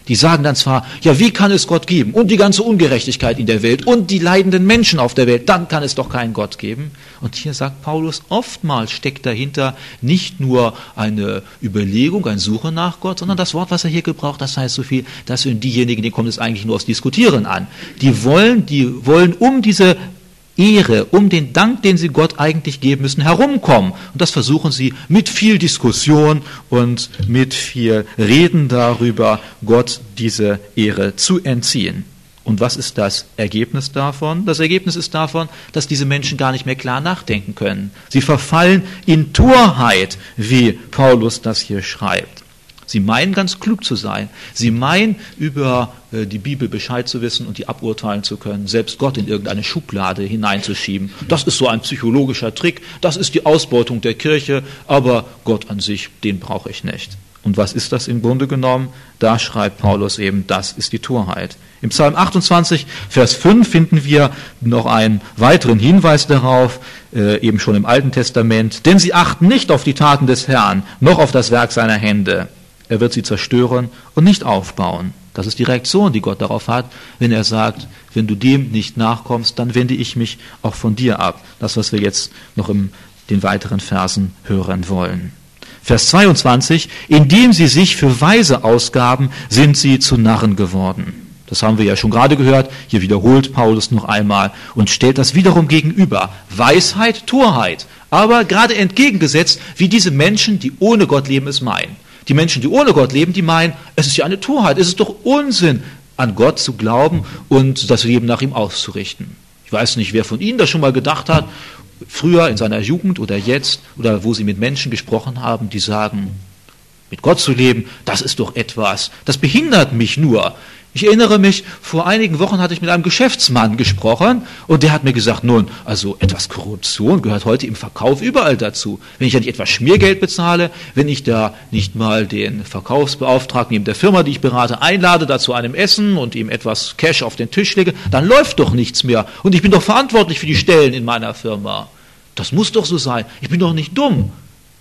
Die sagen dann zwar, ja, wie kann es Gott geben? Und die ganze Ungerechtigkeit in der Welt und die leidenden Menschen auf der Welt, dann kann es doch keinen Gott geben. Und hier sagt Paulus, oftmals steckt dahinter nicht nur eine Überlegung, ein Suche nach Gott, sondern das Wort, was er hier gebraucht, das heißt so viel, dass diejenigen, denen kommt es eigentlich nur aus Diskutieren an. Die wollen um diese Ehre, um den Dank, den sie Gott eigentlich geben müssen, herumkommen. Und das versuchen sie mit viel Diskussion und mit viel Reden darüber, Gott diese Ehre zu entziehen. Und was ist das Ergebnis davon? Das Ergebnis ist davon, dass diese Menschen gar nicht mehr klar nachdenken können. Sie verfallen in Torheit, wie Paulus das hier schreibt. Sie meinen ganz klug zu sein. Sie meinen über die Bibel Bescheid zu wissen und die aburteilen zu können, selbst Gott in irgendeine Schublade hineinzuschieben. Das ist so ein psychologischer Trick, das ist die Ausbeutung der Kirche, aber Gott an sich, den brauche ich nicht. Und was ist das im Grunde genommen? Da schreibt Paulus eben, das ist die Torheit. Im Psalm 28, Vers 5 finden wir noch einen weiteren Hinweis darauf, eben schon im Alten Testament. Denn sie achten nicht auf die Taten des Herrn, noch auf das Werk seiner Hände. Er wird sie zerstören und nicht aufbauen. Das ist die Reaktion, die Gott darauf hat, wenn er sagt, wenn du dem nicht nachkommst, dann wende ich mich auch von dir ab. Das, was wir jetzt noch in den weiteren Versen hören wollen. Vers 22, indem sie sich für Weise ausgaben, sind sie zu Narren geworden. Das haben wir ja schon gerade gehört. Hier wiederholt Paulus noch einmal und stellt das wiederum gegenüber. Weisheit, Torheit. Aber gerade entgegengesetzt, wie diese Menschen, die ohne Gott leben, es meinen. Die Menschen, die ohne Gott leben, die meinen, es ist ja eine Torheit, es ist doch Unsinn, an Gott zu glauben und das Leben nach ihm auszurichten. Ich weiß nicht, wer von Ihnen das schon mal gedacht hat, früher in seiner Jugend oder jetzt, oder wo Sie mit Menschen gesprochen haben, die sagen, mit Gott zu leben, das ist doch etwas, das behindert mich nur. Ich erinnere mich, vor einigen Wochen hatte ich mit einem Geschäftsmann gesprochen und der hat mir gesagt, nun, also etwas Korruption gehört heute im Verkauf überall dazu. Wenn ich ja nicht etwas Schmiergeld bezahle, wenn ich da nicht mal den Verkaufsbeauftragten neben der Firma, die ich berate, einlade, da zu einem Essen und ihm etwas Cash auf den Tisch lege, dann läuft doch nichts mehr. Und ich bin doch verantwortlich für die Stellen in meiner Firma. Das muss doch so sein. Ich bin doch nicht dumm.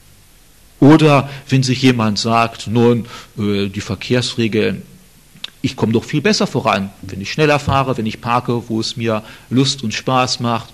Oder wenn sich jemand sagt, nun, die Verkehrsregeln, ich komme doch viel besser voran, wenn ich schneller fahre, wenn ich parke, wo es mir Lust und Spaß macht,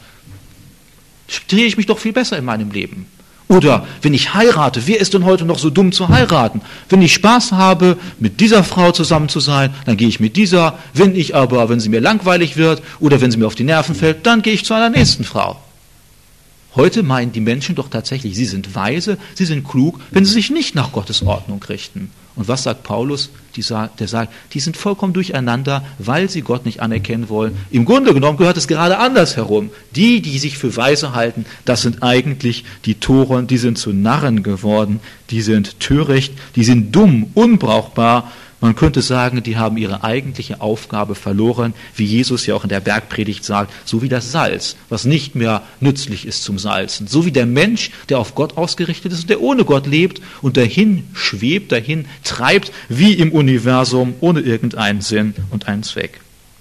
drehe ich mich doch viel besser in meinem Leben. Oder wenn ich heirate, wer ist denn heute noch so dumm zu heiraten? Wenn ich Spaß habe, mit dieser Frau zusammen zu sein, dann gehe ich mit dieser. Wenn sie mir langweilig wird oder wenn sie mir auf die Nerven fällt, dann gehe ich zu einer nächsten Frau. Heute meinen die Menschen doch tatsächlich, sie sind weise, sie sind klug, wenn sie sich nicht nach Gottes Ordnung richten. Und was sagt Paulus? Der sagt, die sind vollkommen durcheinander, weil sie Gott nicht anerkennen wollen. Im Grunde genommen gehört es gerade andersherum. Die sich für weise halten, das sind eigentlich die Toren, die sind zu Narren geworden, die sind töricht, die sind dumm, unbrauchbar. Man könnte sagen, die haben ihre eigentliche Aufgabe verloren, wie Jesus ja auch in der Bergpredigt sagt, so wie das Salz, was nicht mehr nützlich ist zum Salzen. So wie der Mensch, der auf Gott ausgerichtet ist und der ohne Gott lebt und dahin schwebt, dahin treibt, wie im Universum, ohne irgendeinen Sinn und einen Zweck.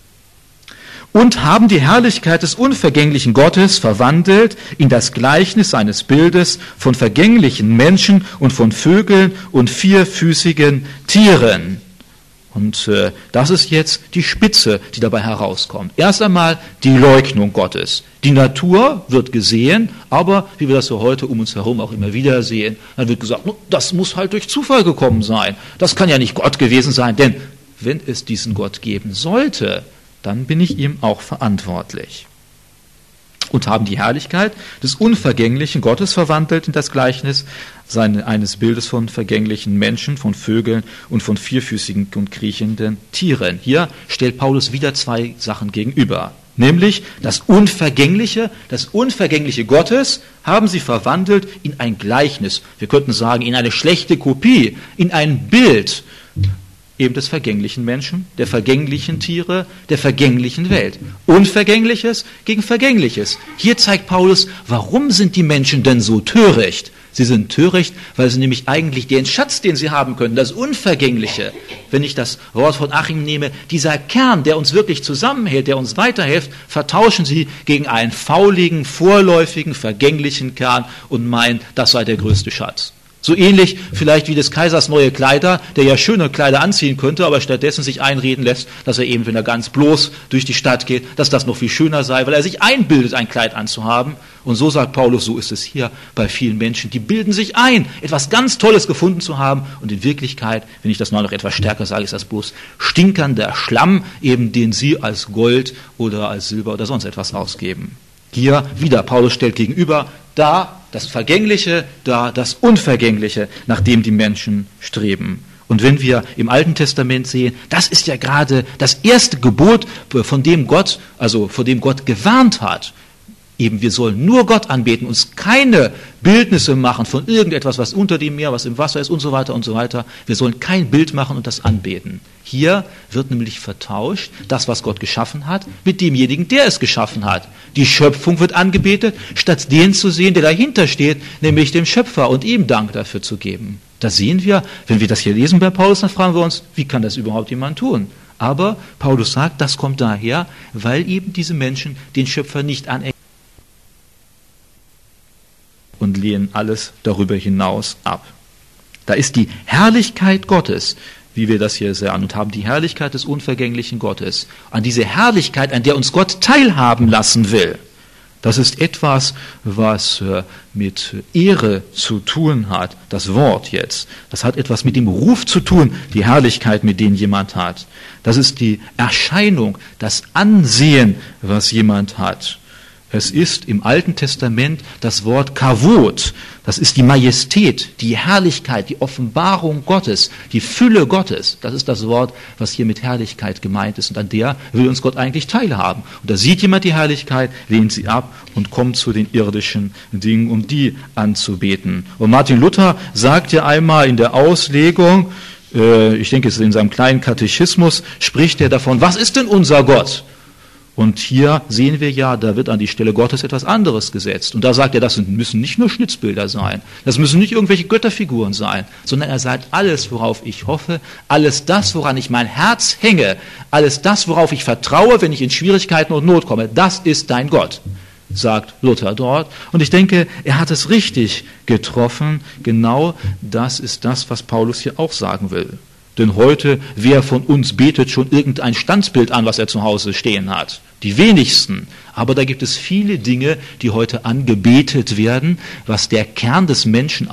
Und haben die Herrlichkeit des unvergänglichen Gottes verwandelt in das Gleichnis seines Bildes von vergänglichen Menschen und von Vögeln und vierfüßigen Tieren. Und das ist jetzt die Spitze, die dabei herauskommt. Erst einmal die Leugnung Gottes. Die Natur wird gesehen, aber wie wir das so heute um uns herum auch immer wieder sehen, dann wird gesagt, das muss halt durch Zufall gekommen sein. Das kann ja nicht Gott gewesen sein, denn wenn es diesen Gott geben sollte, dann bin ich ihm auch verantwortlich. Und haben die Herrlichkeit des unvergänglichen Gottes verwandelt in das Gleichnis eines Bildes von vergänglichen Menschen, von Vögeln und von vierfüßigen und kriechenden Tieren. Hier stellt Paulus wieder zwei Sachen gegenüber. Nämlich das Unvergängliche Gottes haben sie verwandelt in ein Gleichnis. Wir könnten sagen, in eine schlechte Kopie, in ein Bild eben des vergänglichen Menschen, der vergänglichen Tiere, der vergänglichen Welt. Unvergängliches gegen Vergängliches. Hier zeigt Paulus, warum sind die Menschen denn so töricht? Sie sind töricht, weil sie nämlich eigentlich den Schatz, den sie haben können, das Unvergängliche, wenn ich das Wort von Achim nehme, dieser Kern, der uns wirklich zusammenhält, der uns weiterhilft, vertauschen sie gegen einen fauligen, vorläufigen, vergänglichen Kern und meinen, das sei der größte Schatz. So ähnlich vielleicht wie des Kaisers neue Kleider, der ja schöne Kleider anziehen könnte, aber stattdessen sich einreden lässt, dass er eben, wenn er ganz bloß durch die Stadt geht, dass das noch viel schöner sei, weil er sich einbildet, ein Kleid anzuhaben. Und so sagt Paulus, so ist es hier bei vielen Menschen. Die bilden sich ein, etwas ganz Tolles gefunden zu haben. Und in Wirklichkeit, wenn ich das mal noch etwas stärker sage, ist das bloß stinkernder Schlamm, eben den sie als Gold oder als Silber oder sonst etwas ausgeben. Hier wieder, Paulus stellt gegenüber, da das Vergängliche, da das Unvergängliche, nach dem die Menschen streben. Und wenn wir im Alten Testament sehen, das ist ja gerade das erste Gebot, von dem Gott gewarnt hat. Eben, wir sollen nur Gott anbeten, uns keine Bildnisse machen von irgendetwas, was unter dem Meer, was im Wasser ist und so weiter und so weiter. Wir sollen kein Bild machen und das anbeten. Hier wird nämlich vertauscht, das, was Gott geschaffen hat, mit demjenigen, der es geschaffen hat. Die Schöpfung wird angebetet, statt den zu sehen, der dahinter steht, nämlich dem Schöpfer, und ihm Dank dafür zu geben. Da sehen wir, wenn wir das hier lesen bei Paulus, dann fragen wir uns, wie kann das überhaupt jemand tun? Aber Paulus sagt, das kommt daher, weil eben diese Menschen den Schöpfer nicht anerkennen und lehnen alles darüber hinaus ab. Da ist die Herrlichkeit Gottes, wie wir das hier sagen, und haben die Herrlichkeit des unvergänglichen Gottes. An diese Herrlichkeit, an der uns Gott teilhaben lassen will. Das ist etwas, was mit Ehre zu tun hat, das Wort jetzt. Das hat etwas mit dem Ruf zu tun, die Herrlichkeit, mit dem jemand hat. Das ist die Erscheinung, das Ansehen, was jemand hat. Es ist im Alten Testament das Wort Kavod. Das ist die Majestät, die Herrlichkeit, die Offenbarung Gottes, die Fülle Gottes. Das ist das Wort, was hier mit Herrlichkeit gemeint ist. Und an der will uns Gott eigentlich teilhaben. Und da sieht jemand die Herrlichkeit, lehnt sie ab und kommt zu den irdischen Dingen, um die anzubeten. Und Martin Luther sagt ja einmal in der Auslegung, ich denke, es ist in seinem kleinen Katechismus, spricht er davon, was ist denn unser Gott? Und hier sehen wir ja, da wird an die Stelle Gottes etwas anderes gesetzt. Und da sagt er, das müssen nicht nur Schnitzbilder sein, das müssen nicht irgendwelche Götterfiguren sein, sondern er sagt, alles, worauf ich hoffe, alles das, woran ich mein Herz hänge, alles das, worauf ich vertraue, wenn ich in Schwierigkeiten und Not komme, das ist dein Gott, sagt Luther dort. Und ich denke, er hat es richtig getroffen. Genau das ist das, was Paulus hier auch sagen will. Denn heute, wer von uns betet schon irgendein Standbild an, was er zu Hause stehen hat? Die wenigsten. Aber da gibt es viele Dinge, die heute angebetet werden, was den Kern des Menschen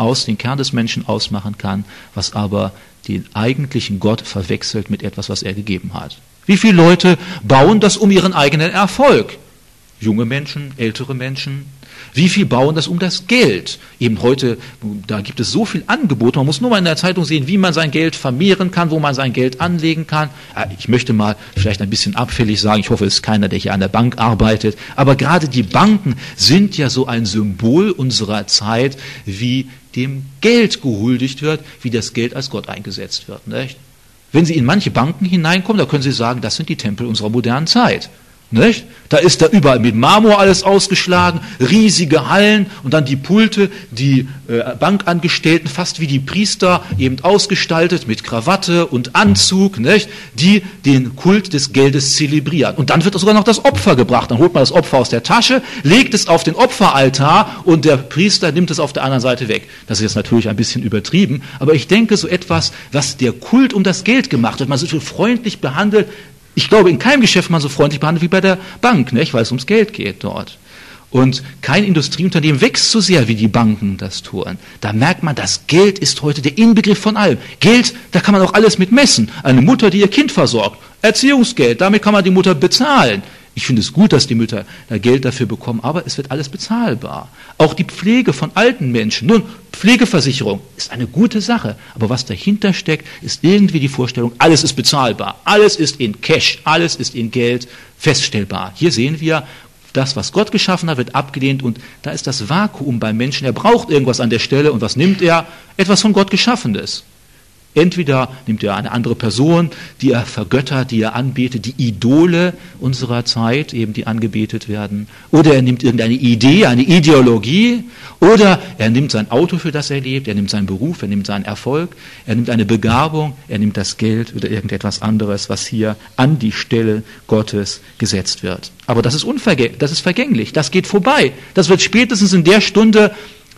ausmachen kann, was aber den eigentlichen Gott verwechselt mit etwas, was er gegeben hat. Wie viele Leute bauen das um ihren eigenen Erfolg? Junge Menschen, ältere Menschen. Wie viel bauen das um das Geld? Eben heute, da gibt es so viel Angebot, man muss nur mal in der Zeitung sehen, wie man sein Geld vermehren kann, wo man sein Geld anlegen kann. Ich möchte mal vielleicht ein bisschen abfällig sagen, ich hoffe, es ist keiner, der hier an der Bank arbeitet, aber gerade die Banken sind ja so ein Symbol unserer Zeit, wie dem Geld gehuldigt wird, wie das Geld als Gott eingesetzt wird. Nicht? Wenn Sie in manche Banken hineinkommen, da können Sie sagen, das sind die Tempel unserer modernen Zeit. Nicht? Da ist da überall mit Marmor alles ausgeschlagen, riesige Hallen und dann die Pulte, die Bankangestellten, fast wie die Priester, eben ausgestaltet mit Krawatte und Anzug, nicht? Die den Kult des Geldes zelebrieren. Und dann wird sogar noch das Opfer gebracht. Dann holt man das Opfer aus der Tasche, legt es auf den Opferaltar und der Priester nimmt es auf der anderen Seite weg. Das ist jetzt natürlich ein bisschen übertrieben, aber ich denke, so etwas, was der Kult um das Geld gemacht wird, man so freundlich behandelt. Ich glaube, in keinem Geschäft man so freundlich behandelt wie bei der Bank, nicht? Weil es ums Geld geht dort. Und kein Industrieunternehmen wächst so sehr, wie die Banken das tun. Da merkt man, das Geld ist heute der Inbegriff von allem. Geld, da kann man auch alles mit messen. Eine Mutter, die ihr Kind versorgt. Erziehungsgeld, damit kann man die Mutter bezahlen. Ich finde es gut, dass die Mütter da Geld dafür bekommen, aber es wird alles bezahlbar. Auch die Pflege von alten Menschen. Nun, Pflegeversicherung ist eine gute Sache, aber was dahinter steckt, ist irgendwie die Vorstellung, alles ist bezahlbar, alles ist in Cash, alles ist in Geld feststellbar. Hier sehen wir, das, was Gott geschaffen hat, wird abgelehnt und da ist das Vakuum beim Menschen. Er braucht irgendwas an der Stelle und was nimmt er? Etwas von Gott Geschaffenes. Entweder nimmt er eine andere Person, die er vergöttert, die er anbetet, die Idole unserer Zeit, eben die angebetet werden, oder er nimmt irgendeine Idee, eine Ideologie, oder er nimmt sein Auto, für das er lebt, er nimmt seinen Beruf, er nimmt seinen Erfolg, er nimmt eine Begabung, er nimmt das Geld oder irgendetwas anderes, was hier an die Stelle Gottes gesetzt wird. Aber das ist vergänglich, das geht vorbei. Das wird spätestens in der Stunde,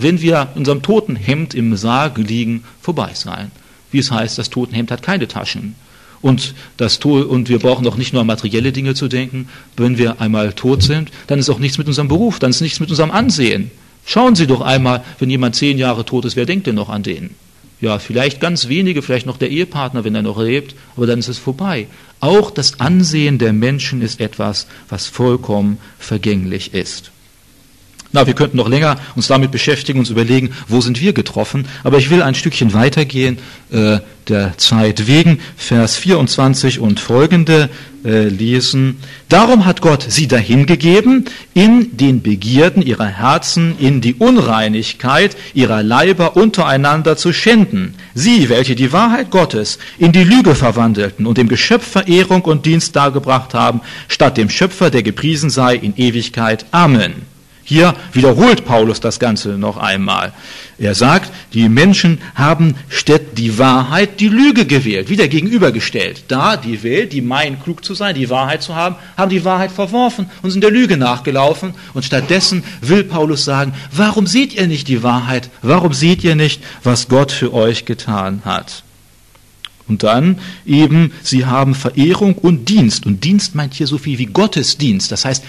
wenn wir in unserem Totenhemd im Sarg liegen, vorbei sein. Wie es heißt, das Totenhemd hat keine Taschen. Und wir brauchen auch nicht nur an materielle Dinge zu denken. Wenn wir einmal tot sind, dann ist auch nichts mit unserem Beruf, dann ist nichts mit unserem Ansehen. Schauen Sie doch einmal, wenn jemand 10 Jahre tot ist, wer denkt denn noch an den? Ja, vielleicht ganz wenige, vielleicht noch der Ehepartner, wenn er noch lebt, aber dann ist es vorbei. Auch das Ansehen der Menschen ist etwas, was vollkommen vergänglich ist. Na, wir könnten noch länger uns damit beschäftigen, uns überlegen, wo sind wir getroffen, aber ich will ein Stückchen weitergehen, der Zeit wegen, Vers 24 und folgende lesen. Darum hat Gott sie dahingegeben, in den Begierden ihrer Herzen, in die Unreinigkeit ihrer Leiber untereinander zu schänden. Sie, welche die Wahrheit Gottes in die Lüge verwandelten und dem Geschöpf Verehrung und Dienst dargebracht haben, statt dem Schöpfer, der gepriesen sei in Ewigkeit. Amen. Hier wiederholt Paulus das Ganze noch einmal. Er sagt, die Menschen haben statt die Wahrheit die Lüge gewählt, wieder gegenübergestellt. Da die Welt, die meint, klug zu sein, die Wahrheit zu haben, haben die Wahrheit verworfen und sind der Lüge nachgelaufen. Und stattdessen will Paulus sagen, warum seht ihr nicht die Wahrheit? Warum seht ihr nicht, was Gott für euch getan hat? Und dann eben, sie haben Verehrung und Dienst. Und Dienst meint hier so viel wie Gottesdienst. Das heißt,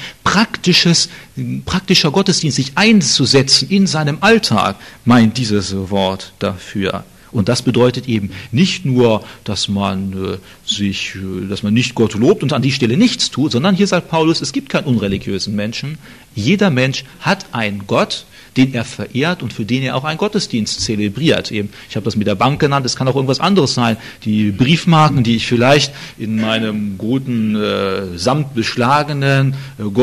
praktischer Gottesdienst, sich einzusetzen in seinem Alltag, meint dieses Wort dafür. Und das bedeutet eben nicht nur, dass man nicht Gott lobt und an die Stelle nichts tut, sondern hier sagt Paulus, es gibt keinen unreligiösen Menschen. Jeder Mensch hat einen Gott, den er verehrt und für den er auch einen Gottesdienst zelebriert. Eben, ich habe das mit der Bank genannt, es kann auch irgendwas anderes sein. Die Briefmarken, die ich vielleicht in meinem guten, samtbeschlagenen,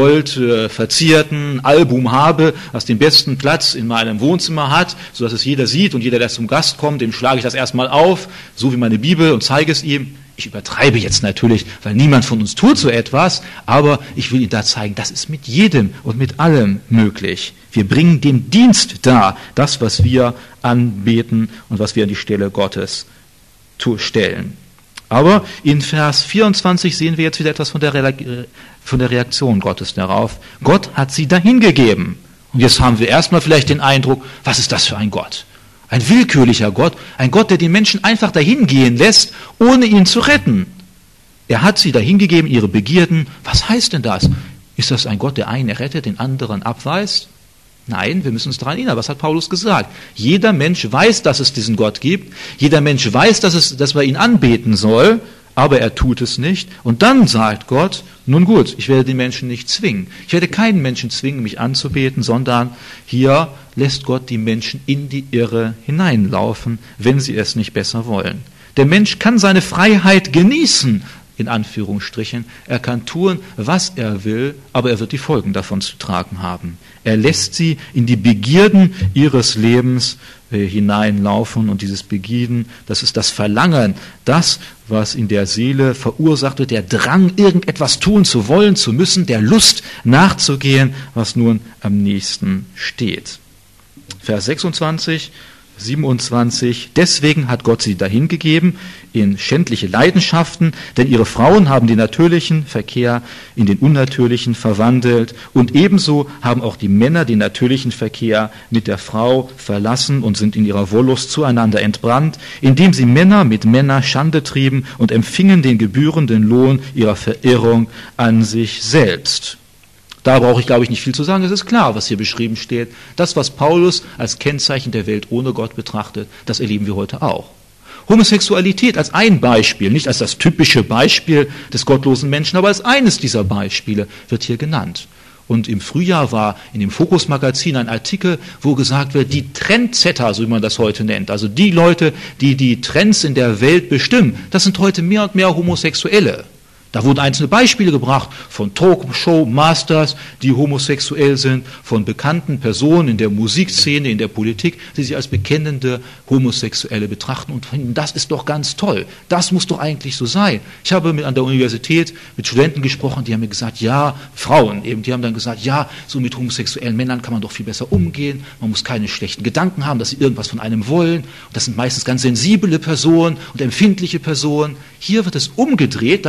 goldverzierten Album habe, was den besten Platz in meinem Wohnzimmer hat, sodass es jeder sieht und jeder, der zum Gast kommt, dem schlage ich das erstmal auf, so wie meine Bibel, und zeige es ihm. Ich übertreibe jetzt natürlich, weil niemand von uns tut so etwas, aber ich will Ihnen da zeigen, das ist mit jedem und mit allem möglich. Wir bringen dem Dienst dar, das, was wir anbeten und was wir an die Stelle Gottes stellen. Aber in Vers 24 sehen wir jetzt wieder etwas von der Reaktion Gottes darauf. Gott hat sie dahingegeben. Und jetzt haben wir erstmal vielleicht den Eindruck, was ist das für ein Gott? Ein willkürlicher Gott, ein Gott, der den Menschen einfach dahingehen lässt, ohne ihn zu retten. Er hat sie dahingegeben, ihre Begierden. Was heißt denn das? Ist das ein Gott, der einen rettet, den anderen abweist? Nein, wir müssen uns daran erinnern. Was hat Paulus gesagt? Jeder Mensch weiß, dass es diesen Gott gibt. Jeder Mensch weiß, dass man ihn anbeten soll, aber er tut es nicht. Und dann sagt Gott, nun gut, ich werde den Menschen nicht zwingen. Ich werde keinen Menschen zwingen, mich anzubeten, sondern hier lässt Gott die Menschen in die Irre hineinlaufen, wenn sie es nicht besser wollen. Der Mensch kann seine Freiheit genießen, in Anführungsstrichen. Er kann tun, was er will, aber er wird die Folgen davon zu tragen haben. Er lässt sie in die Begierden ihres Lebens hineinlaufen, und dieses Begierden, das ist das Verlangen, das, was in der Seele verursacht wird, der Drang, irgendetwas tun zu wollen, zu müssen, der Lust nachzugehen, was nun am nächsten steht. Vers 26, 27, deswegen hat Gott sie dahingegeben in schändliche Leidenschaften, denn ihre Frauen haben den natürlichen Verkehr in den unnatürlichen verwandelt, und ebenso haben auch die Männer den natürlichen Verkehr mit der Frau verlassen und sind in ihrer Wollust zueinander entbrannt, indem sie Männer mit Männern Schande trieben und empfingen den gebührenden Lohn ihrer Verirrung an sich selbst. Da brauche ich, glaube ich, nicht viel zu sagen. Es ist klar, was hier beschrieben steht. Das, was Paulus als Kennzeichen der Welt ohne Gott betrachtet, das erleben wir heute auch. Homosexualität als ein Beispiel, nicht als das typische Beispiel des gottlosen Menschen, aber als eines dieser Beispiele wird hier genannt. Und im Frühjahr war in dem Fokus-Magazin ein Artikel, wo gesagt wird, die Trendsetter, so wie man das heute nennt, also die Leute, die die Trends in der Welt bestimmen, das sind heute mehr und mehr Homosexuelle. Da wurden einzelne Beispiele gebracht von Talkshow-Masters, die homosexuell sind, von bekannten Personen in der Musikszene, in der Politik, die sich als bekennende Homosexuelle betrachten und finden, das ist doch ganz toll, das muss doch eigentlich so sein. Ich habe an der Universität mit Studenten gesprochen, die haben mir gesagt, ja, Frauen eben, die haben dann gesagt, ja, so mit homosexuellen Männern kann man doch viel besser umgehen, man muss keine schlechten Gedanken haben, dass sie irgendwas von einem wollen. Und das sind meistens ganz sensible Personen und empfindliche Personen. Hier wird es umgedreht, das, was Gott als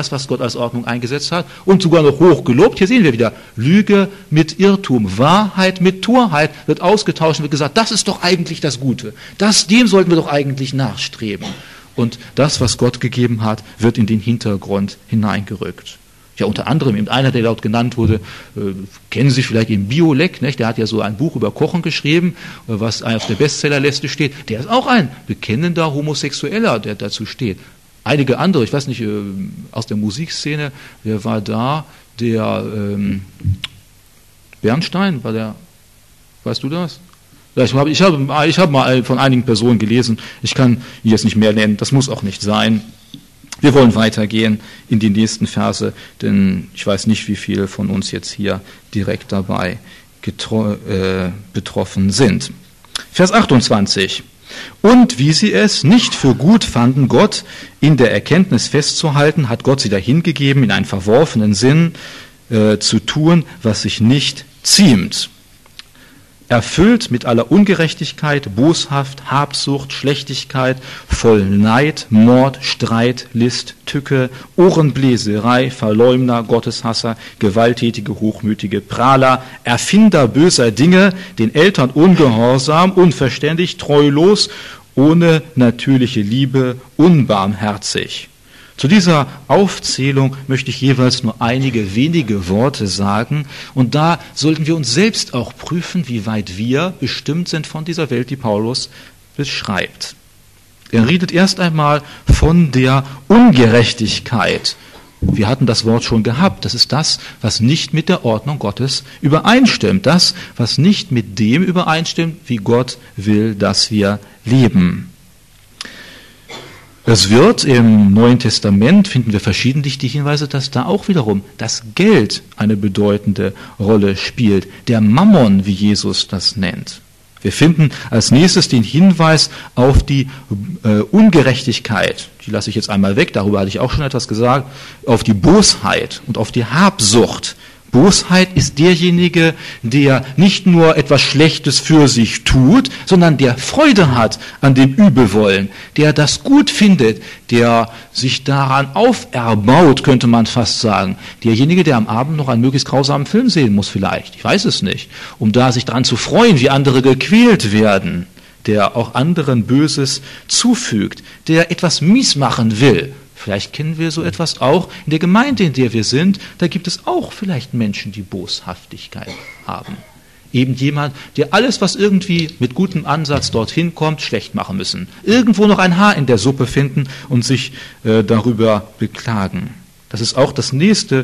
Tagesordnung eingesetzt hat und sogar noch hoch gelobt. Hier sehen wir wieder, Lüge mit Irrtum, Wahrheit mit Torheit wird ausgetauscht und wird gesagt, das ist doch eigentlich das Gute. Dem sollten wir doch eigentlich nachstreben. Und das, was Gott gegeben hat, wird in den Hintergrund hineingerückt. Ja, unter anderem eben einer, der dort genannt wurde, kennen Sie vielleicht eben Biolek, nicht? Der hat ja so ein Buch über Kochen geschrieben, was auf der Bestsellerliste steht. Der ist auch ein bekennender Homosexueller, der dazu steht. Einige andere, ich weiß nicht, aus der Musikszene, wer war da? Der Bernstein, weißt du das? Ich habe mal von einigen Personen gelesen, ich kann die jetzt nicht mehr nennen, das muss auch nicht sein. Wir wollen weitergehen in die nächsten Verse, denn ich weiß nicht, wie viele von uns jetzt hier direkt dabei betroffen sind. Vers 28. Und wie sie es nicht für gut fanden, Gott in der Erkenntnis festzuhalten, hat Gott sie dahingegeben, in einen verworfenen Sinn zu tun, was sich nicht ziemt. Erfüllt mit aller Ungerechtigkeit, Boshaft, Habsucht, Schlechtigkeit, voll Neid, Mord, Streit, List, Tücke, Ohrenbläserei, Verleumder, Gotteshasser, gewalttätige, hochmütige Prahler, Erfinder böser Dinge, den Eltern ungehorsam, unverständig, treulos, ohne natürliche Liebe, unbarmherzig. Zu dieser Aufzählung möchte ich jeweils nur einige wenige Worte sagen und da sollten wir uns selbst auch prüfen, wie weit wir bestimmt sind von dieser Welt, die Paulus beschreibt. Er redet erst einmal von der Ungerechtigkeit. Wir hatten das Wort schon gehabt. Das ist das, was nicht mit der Ordnung Gottes übereinstimmt. Das, was nicht mit dem übereinstimmt, wie Gott will, dass wir leben. Es wird im Neuen Testament, finden wir verschiedentlich die Hinweise, dass da auch wiederum das Geld eine bedeutende Rolle spielt. Der Mammon, wie Jesus das nennt. Wir finden als nächstes den Hinweis auf die Ungerechtigkeit. Die lasse ich jetzt einmal weg, darüber hatte ich auch schon etwas gesagt. Auf die Bosheit und auf die Habsucht. Bosheit ist derjenige, der nicht nur etwas Schlechtes für sich tut, sondern der Freude hat an dem Übelwollen, der das gut findet, der sich daran auferbaut, könnte man fast sagen. Derjenige, der am Abend noch einen möglichst grausamen Film sehen muss vielleicht, ich weiß es nicht, um da sich daran zu freuen, wie andere gequält werden, der auch anderen Böses zufügt, der etwas mies machen will. Vielleicht kennen wir so etwas auch in der Gemeinde, in der wir sind. Da gibt es auch vielleicht Menschen, die Boshaftigkeit haben. Eben jemand, der alles, was irgendwie mit gutem Ansatz dorthin kommt, schlecht machen müssen. Irgendwo noch ein Haar in der Suppe finden und sich darüber beklagen. Das ist auch das nächste,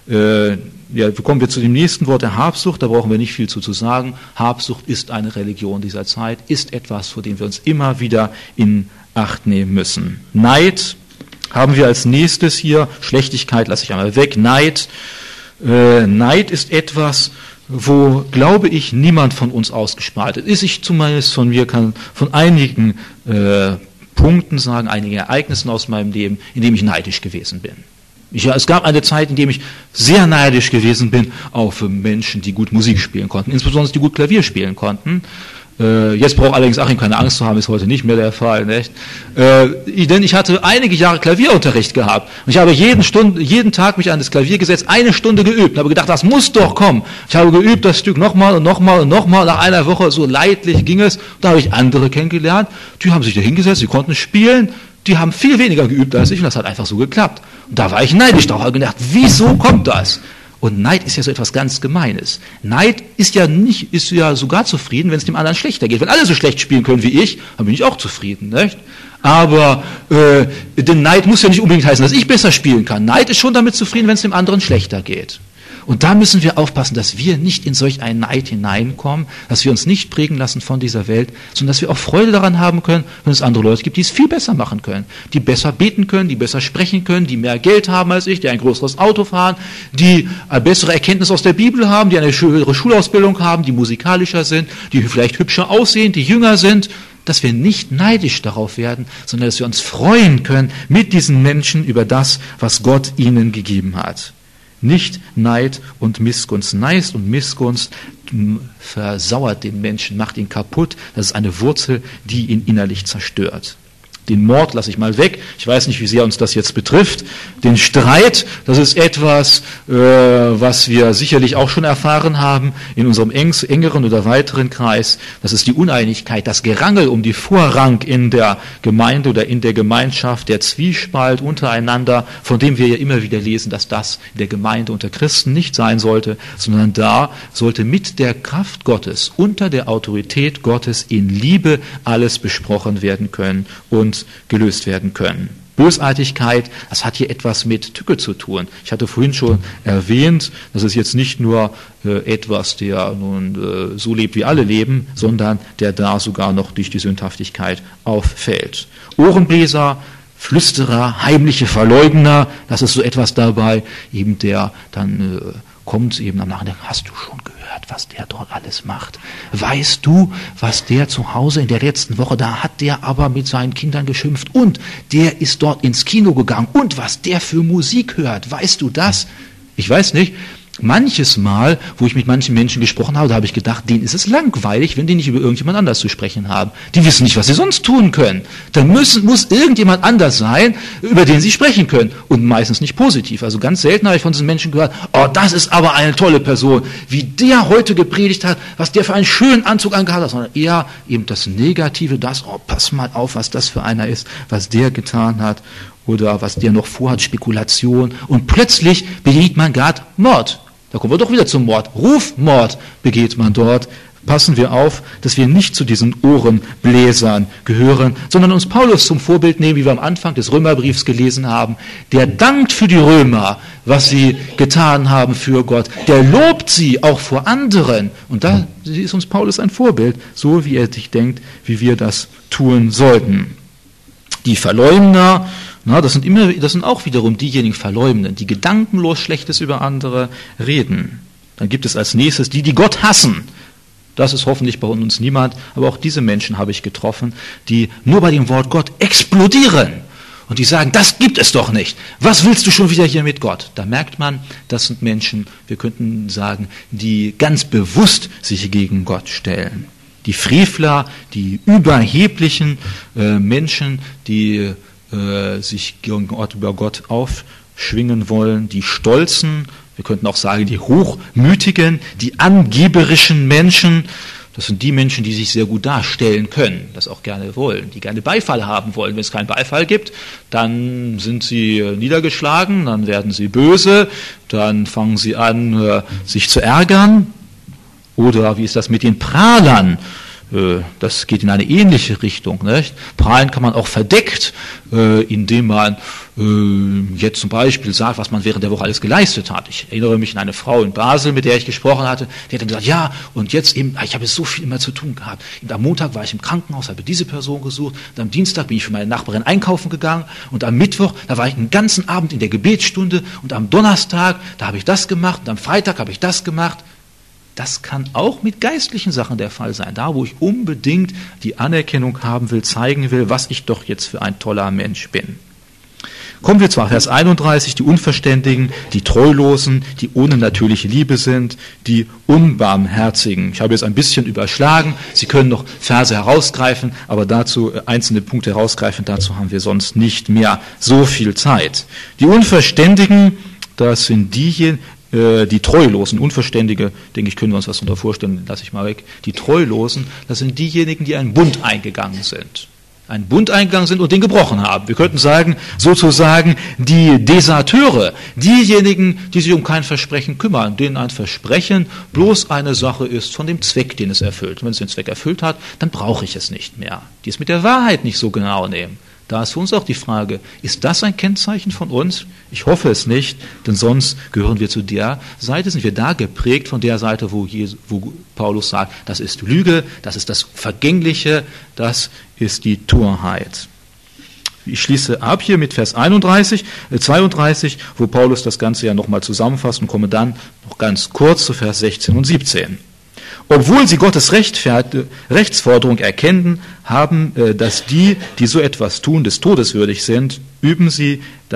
kommen wir zu dem nächsten Wort der Habsucht, da brauchen wir nicht viel zu sagen. Habsucht ist eine Religion dieser Zeit, ist etwas, vor dem wir uns immer wieder in Acht nehmen müssen. Neid haben wir als nächstes hier, Schlechtigkeit lasse ich einmal weg, Neid. Neid ist etwas, wo, glaube ich, niemand von uns ausgespalten ist. Ich zumindest von mir kann von einigen Punkten sagen, einigen Ereignissen aus meinem Leben, in dem ich neidisch gewesen bin. Es gab eine Zeit, in der ich sehr neidisch gewesen bin auf Menschen, die gut Musik spielen konnten, insbesondere die gut Klavier spielen konnten. Jetzt braucht allerdings Achim keine Angst zu haben, ist heute nicht mehr der Fall. Nicht? Denn ich hatte einige Jahre Klavierunterricht gehabt. Und ich habe jeden Tag mich an das Klavier gesetzt, 1 Stunde geübt. Und habe gedacht, das muss doch kommen. Ich habe geübt das Stück nochmal und nochmal und nochmal. Nach einer Woche so leidlich ging es. Da habe ich andere kennengelernt, die haben sich da hingesetzt, die konnten spielen. Die haben viel weniger geübt als ich und das hat einfach so geklappt. Und da war ich neidisch drauf, habe gedacht, wieso kommt das? Und Neid ist ja so etwas ganz Gemeines. Neid ist ja sogar zufrieden, wenn es dem anderen schlechter geht. Wenn alle so schlecht spielen können wie ich, dann bin ich auch zufrieden, nicht? Aber denn Neid muss ja nicht unbedingt heißen, dass ich besser spielen kann. Neid ist schon damit zufrieden, wenn es dem anderen schlechter geht. Und da müssen wir aufpassen, dass wir nicht in solch einen Neid hineinkommen, dass wir uns nicht prägen lassen von dieser Welt, sondern dass wir auch Freude daran haben können, wenn es andere Leute gibt, die es viel besser machen können, die besser beten können, die besser sprechen können, die mehr Geld haben als ich, die ein größeres Auto fahren, die eine bessere Erkenntnis aus der Bibel haben, die eine höhere Schulausbildung haben, die musikalischer sind, die vielleicht hübscher aussehen, die jünger sind, dass wir nicht neidisch darauf werden, sondern dass wir uns freuen können mit diesen Menschen über das, was Gott ihnen gegeben hat. Nicht Neid und Missgunst. Neid und Missgunst versauert den Menschen, macht ihn kaputt. Das ist eine Wurzel, die ihn innerlich zerstört. Den Mord lasse ich mal weg. Ich weiß nicht, wie sehr uns das jetzt betrifft. Den Streit, das ist etwas, was wir sicherlich auch schon erfahren haben in unserem engeren oder weiteren Kreis. Das ist die Uneinigkeit, das Gerangel um die Vorrang in der Gemeinde oder in der Gemeinschaft, der Zwiespalt untereinander, von dem wir ja immer wieder lesen, dass das in der Gemeinde unter Christen nicht sein sollte, sondern da sollte mit der Kraft Gottes, unter der Autorität Gottes in Liebe alles besprochen werden können und gelöst werden können. Bösartigkeit, das hat hier etwas mit Tücke zu tun. Ich hatte vorhin schon erwähnt, das ist jetzt nicht nur etwas, der nun so lebt, wie alle leben, sondern der da sogar noch durch die Sündhaftigkeit auffällt. Ohrenbläser, Flüsterer, heimliche Verleugner, das ist so etwas dabei, eben der dann kommt eben am Nachhinein, hast du schon gehört, was der dort alles macht? Weißt du, was der zu Hause in der letzten Woche, da hat der aber mit seinen Kindern geschimpft und der ist dort ins Kino gegangen und was der für Musik hört, weißt du das? Ich weiß nicht. Manches Mal, wo ich mit manchen Menschen gesprochen habe, da habe ich gedacht, denen ist es langweilig, wenn die nicht über irgendjemand anders zu sprechen haben. Die wissen nicht, was sie sonst tun können. Dann muss irgendjemand anders sein, über den sie sprechen können. Und meistens nicht positiv. Also ganz selten habe ich von diesen Menschen gehört, oh, das ist aber eine tolle Person, wie der heute gepredigt hat, was der für einen schönen Anzug angehabt hat, sondern eher eben das Negative, das, oh, pass mal auf, was das für einer ist, was der getan hat. Oder was der noch vorhat, Spekulation. Und plötzlich begeht man gerade Mord. Da kommen wir doch wieder zum Mord. Rufmord begeht man dort. Passen wir auf, dass wir nicht zu diesen Ohrenbläsern gehören, sondern uns Paulus zum Vorbild nehmen, wie wir am Anfang des Römerbriefs gelesen haben. Der dankt für die Römer, was sie getan haben für Gott. Der lobt sie auch vor anderen. Und da ist uns Paulus ein Vorbild, so wie er sich denkt, wie wir das tun sollten. Die Verleumder, das sind auch wiederum diejenigen Verleumden, die gedankenlos Schlechtes über andere reden. Dann gibt es als nächstes die Gott hassen. Das ist hoffentlich bei uns niemand, aber auch diese Menschen habe ich getroffen, die nur bei dem Wort Gott explodieren und die sagen, das gibt es doch nicht. Was willst du schon wieder hier mit Gott? Da merkt man, das sind Menschen, wir könnten sagen, die ganz bewusst sich gegen Gott stellen. Die Frevler, die überheblichen Menschen, die sich über Gott aufschwingen wollen, die Stolzen, wir könnten auch sagen, die Hochmütigen, die angeberischen Menschen, das sind die Menschen, die sich sehr gut darstellen können, das auch gerne wollen, die gerne Beifall haben wollen. Wenn es keinen Beifall gibt, dann sind sie niedergeschlagen, dann werden sie böse, dann fangen sie an, sich zu ärgern. Oder wie ist das mit den Prahlern? Das geht in eine ähnliche Richtung. Nicht? Prahlen kann man auch verdeckt, indem man jetzt zum Beispiel sagt, was man während der Woche alles geleistet hat. Ich erinnere mich an eine Frau in Basel, mit der ich gesprochen hatte, die hat dann gesagt, ja, und jetzt eben, ich habe so viel immer zu tun gehabt. Und am Montag war ich im Krankenhaus, habe diese Person gesucht, und am Dienstag bin ich für meine Nachbarin einkaufen gegangen, und am Mittwoch, da war ich den ganzen Abend in der Gebetsstunde, und am Donnerstag, da habe ich das gemacht, und am Freitag habe ich das gemacht. Das kann auch mit geistlichen Sachen der Fall sein. Da, wo ich unbedingt die Anerkennung haben will, zeigen will, was ich doch jetzt für ein toller Mensch bin. Kommen wir zu Vers 31, die Unverständigen, die Treulosen, die ohne natürliche Liebe sind, die Unbarmherzigen. Ich habe jetzt ein bisschen überschlagen. Sie können noch Verse herausgreifen, aber dazu einzelne Punkte herausgreifen, dazu haben wir sonst nicht mehr so viel Zeit. Die Unverständigen, das sind diejenigen, die Treulosen, Unverständige, denke ich, können wir uns was darunter vorstellen, lasse ich mal weg. Die Treulosen, das sind diejenigen, die einen Bund eingegangen sind. Einen Bund eingegangen sind und den gebrochen haben. Wir könnten sagen, sozusagen die Deserteure, diejenigen, die sich um kein Versprechen kümmern, denen ein Versprechen bloß eine Sache ist von dem Zweck, den es erfüllt. Und wenn es den Zweck erfüllt hat, dann brauche ich es nicht mehr. Die es mit der Wahrheit nicht so genau nehmen. Da ist für uns auch die Frage, ist das ein Kennzeichen von uns? Ich hoffe es nicht, denn sonst gehören wir zu der Seite, sind wir da geprägt von der Seite, wo Paulus sagt, das ist Lüge, das ist das Vergängliche, das ist die Torheit. Ich schließe ab hier mit Vers 32, wo Paulus das Ganze ja nochmal zusammenfasst und komme dann noch ganz kurz zu Vers 16 und 17. Obwohl sie Gottes Rechtsforderung erkennen, haben, dass die so etwas tun, des Todes würdig sind, üben sie das nicht allein aus, sondern haben auch Wohlgefallen an denen, die es tun.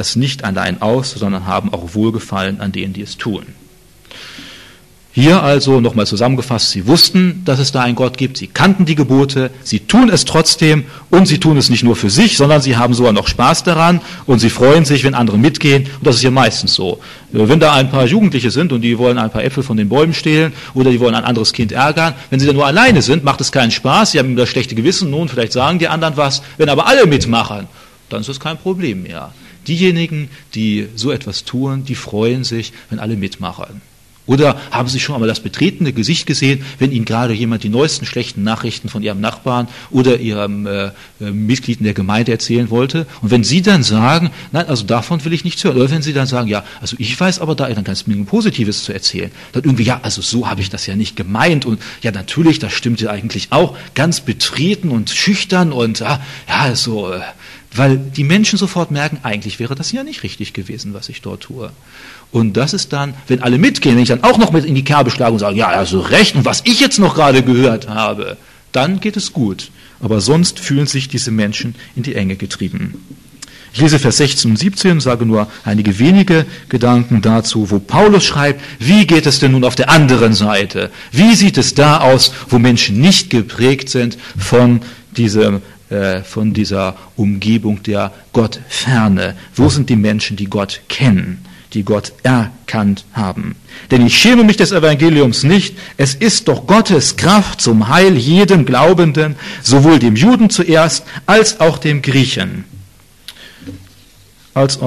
Hier also nochmal zusammengefasst, sie wussten, dass es da einen Gott gibt, sie kannten die Gebote, sie tun es trotzdem und sie tun es nicht nur für sich, sondern sie haben sogar noch Spaß daran und sie freuen sich, wenn andere mitgehen und das ist ja meistens so. Wenn da ein paar Jugendliche sind und die wollen ein paar Äpfel von den Bäumen stehlen oder die wollen ein anderes Kind ärgern, wenn sie dann nur alleine sind, macht es keinen Spaß, sie haben das schlechte Gewissen, nun vielleicht sagen die anderen was, wenn aber alle mitmachen, dann ist es kein Problem mehr. Diejenigen, die so etwas tun, die freuen sich, wenn alle mitmachen. Oder haben Sie schon einmal das betretene Gesicht gesehen, wenn Ihnen gerade jemand die neuesten schlechten Nachrichten von Ihrem Nachbarn oder Ihrem Mitglied in der Gemeinde erzählen wollte? Und wenn Sie dann sagen, nein, also davon will ich nichts hören. Oder wenn Sie dann sagen, ja, also ich weiß aber da, dann kannst du mir ein Positives zu erzählen. Dann irgendwie, ja, also so habe ich das ja nicht gemeint. Und ja, natürlich, das stimmt ja eigentlich auch. Ganz betreten und schüchtern und ja, so... Weil die Menschen sofort merken, eigentlich wäre das ja nicht richtig gewesen, was ich dort tue. Und das ist dann, wenn alle mitgehen, wenn ich dann auch noch mit in die Kerbe schlage und sage, ja, also recht, und was ich jetzt noch gerade gehört habe, dann geht es gut. Aber sonst fühlen sich diese Menschen in die Enge getrieben. Ich lese Vers 16 und 17 und sage nur einige wenige Gedanken dazu, wo Paulus schreibt, wie geht es denn nun auf der anderen Seite? Wie sieht es da aus, wo Menschen nicht geprägt sind von dieser Umgebung der Gottferne? Wo sind die Menschen, die Gott kennen, die Gott erkannt haben? Denn ich schäme mich des Evangeliums nicht, es ist doch Gottes Kraft zum Heil jedem Glaubenden, sowohl dem Juden zuerst, als auch dem Griechen. Jetzt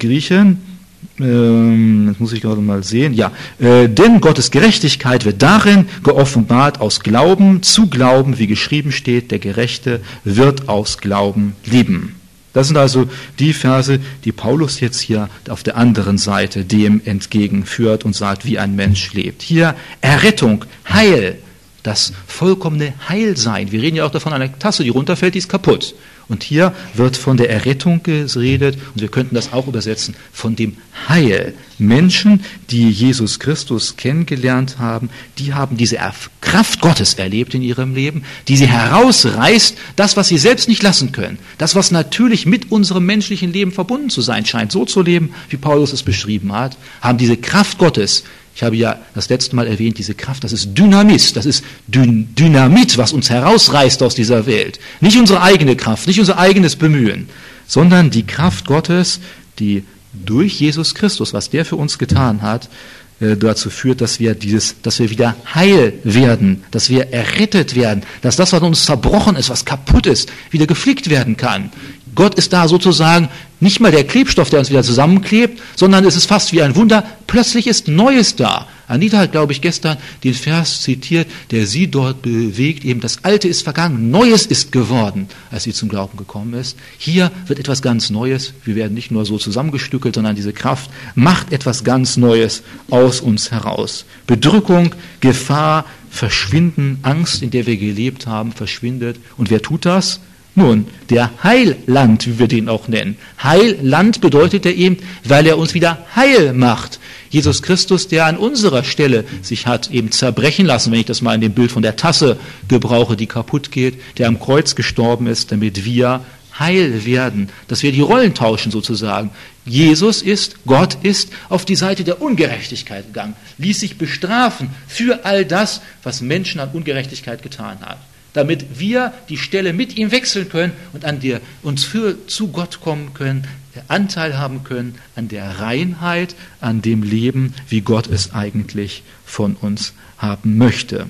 muss ich gerade mal sehen. Ja, denn Gottes Gerechtigkeit wird darin geoffenbart aus Glauben zu Glauben, wie geschrieben steht, der Gerechte wird aus Glauben leben. Das sind also die Verse, die Paulus jetzt hier auf der anderen Seite dem entgegenführt und sagt, wie ein Mensch lebt. Hier Errettung, Heil, das vollkommene Heilsein. Wir reden ja auch davon, eine Tasse, die runterfällt, die ist kaputt. Und hier wird von der Errettung geredet, und wir könnten das auch übersetzen, von dem Heil. Menschen, die Jesus Christus kennengelernt haben, die haben diese Kraft Gottes erlebt in ihrem Leben, die sie herausreißt, das, was sie selbst nicht lassen können, das, was natürlich mit unserem menschlichen Leben verbunden zu sein scheint, so zu leben, wie Paulus es beschrieben hat, haben diese Kraft Gottes. Ich habe ja das letzte Mal erwähnt, diese Kraft, das ist Dynamis, das ist Dynamit, was uns herausreißt aus dieser Welt. Nicht unsere eigene Kraft, nicht unser eigenes Bemühen, sondern die Kraft Gottes, die durch Jesus Christus, was der für uns getan hat, dazu führt, dass wir wieder heil werden, dass wir errettet werden, dass das, was uns zerbrochen ist, was kaputt ist, wieder geflickt werden kann. Gott ist da sozusagen nicht mal der Klebstoff, der uns wieder zusammenklebt, sondern es ist fast wie ein Wunder, plötzlich ist Neues da. Anita hat, glaube ich, gestern den Vers zitiert, der sie dort bewegt, eben das Alte ist vergangen, Neues ist geworden, als sie zum Glauben gekommen ist. Hier wird etwas ganz Neues, wir werden nicht nur so zusammengestückelt, sondern diese Kraft macht etwas ganz Neues aus uns heraus. Bedrückung, Gefahr, Verschwinden, Angst, in der wir gelebt haben, verschwindet. Und wer tut das? Nun, der Heiland, wie wir den auch nennen. Heiland bedeutet er eben, weil er uns wieder heil macht. Jesus Christus, der an unserer Stelle sich hat eben zerbrechen lassen, wenn ich das mal in dem Bild von der Tasse gebrauche, die kaputt geht, der am Kreuz gestorben ist, damit wir heil werden, dass wir die Rollen tauschen sozusagen. Jesus ist, Gott ist auf die Seite der Ungerechtigkeit gegangen, ließ sich bestrafen für all das, was Menschen an Ungerechtigkeit getan haben, damit wir die Stelle mit ihm wechseln können und uns zu Gott kommen können, Anteil haben können an der Reinheit, an dem Leben, wie Gott es eigentlich von uns haben möchte.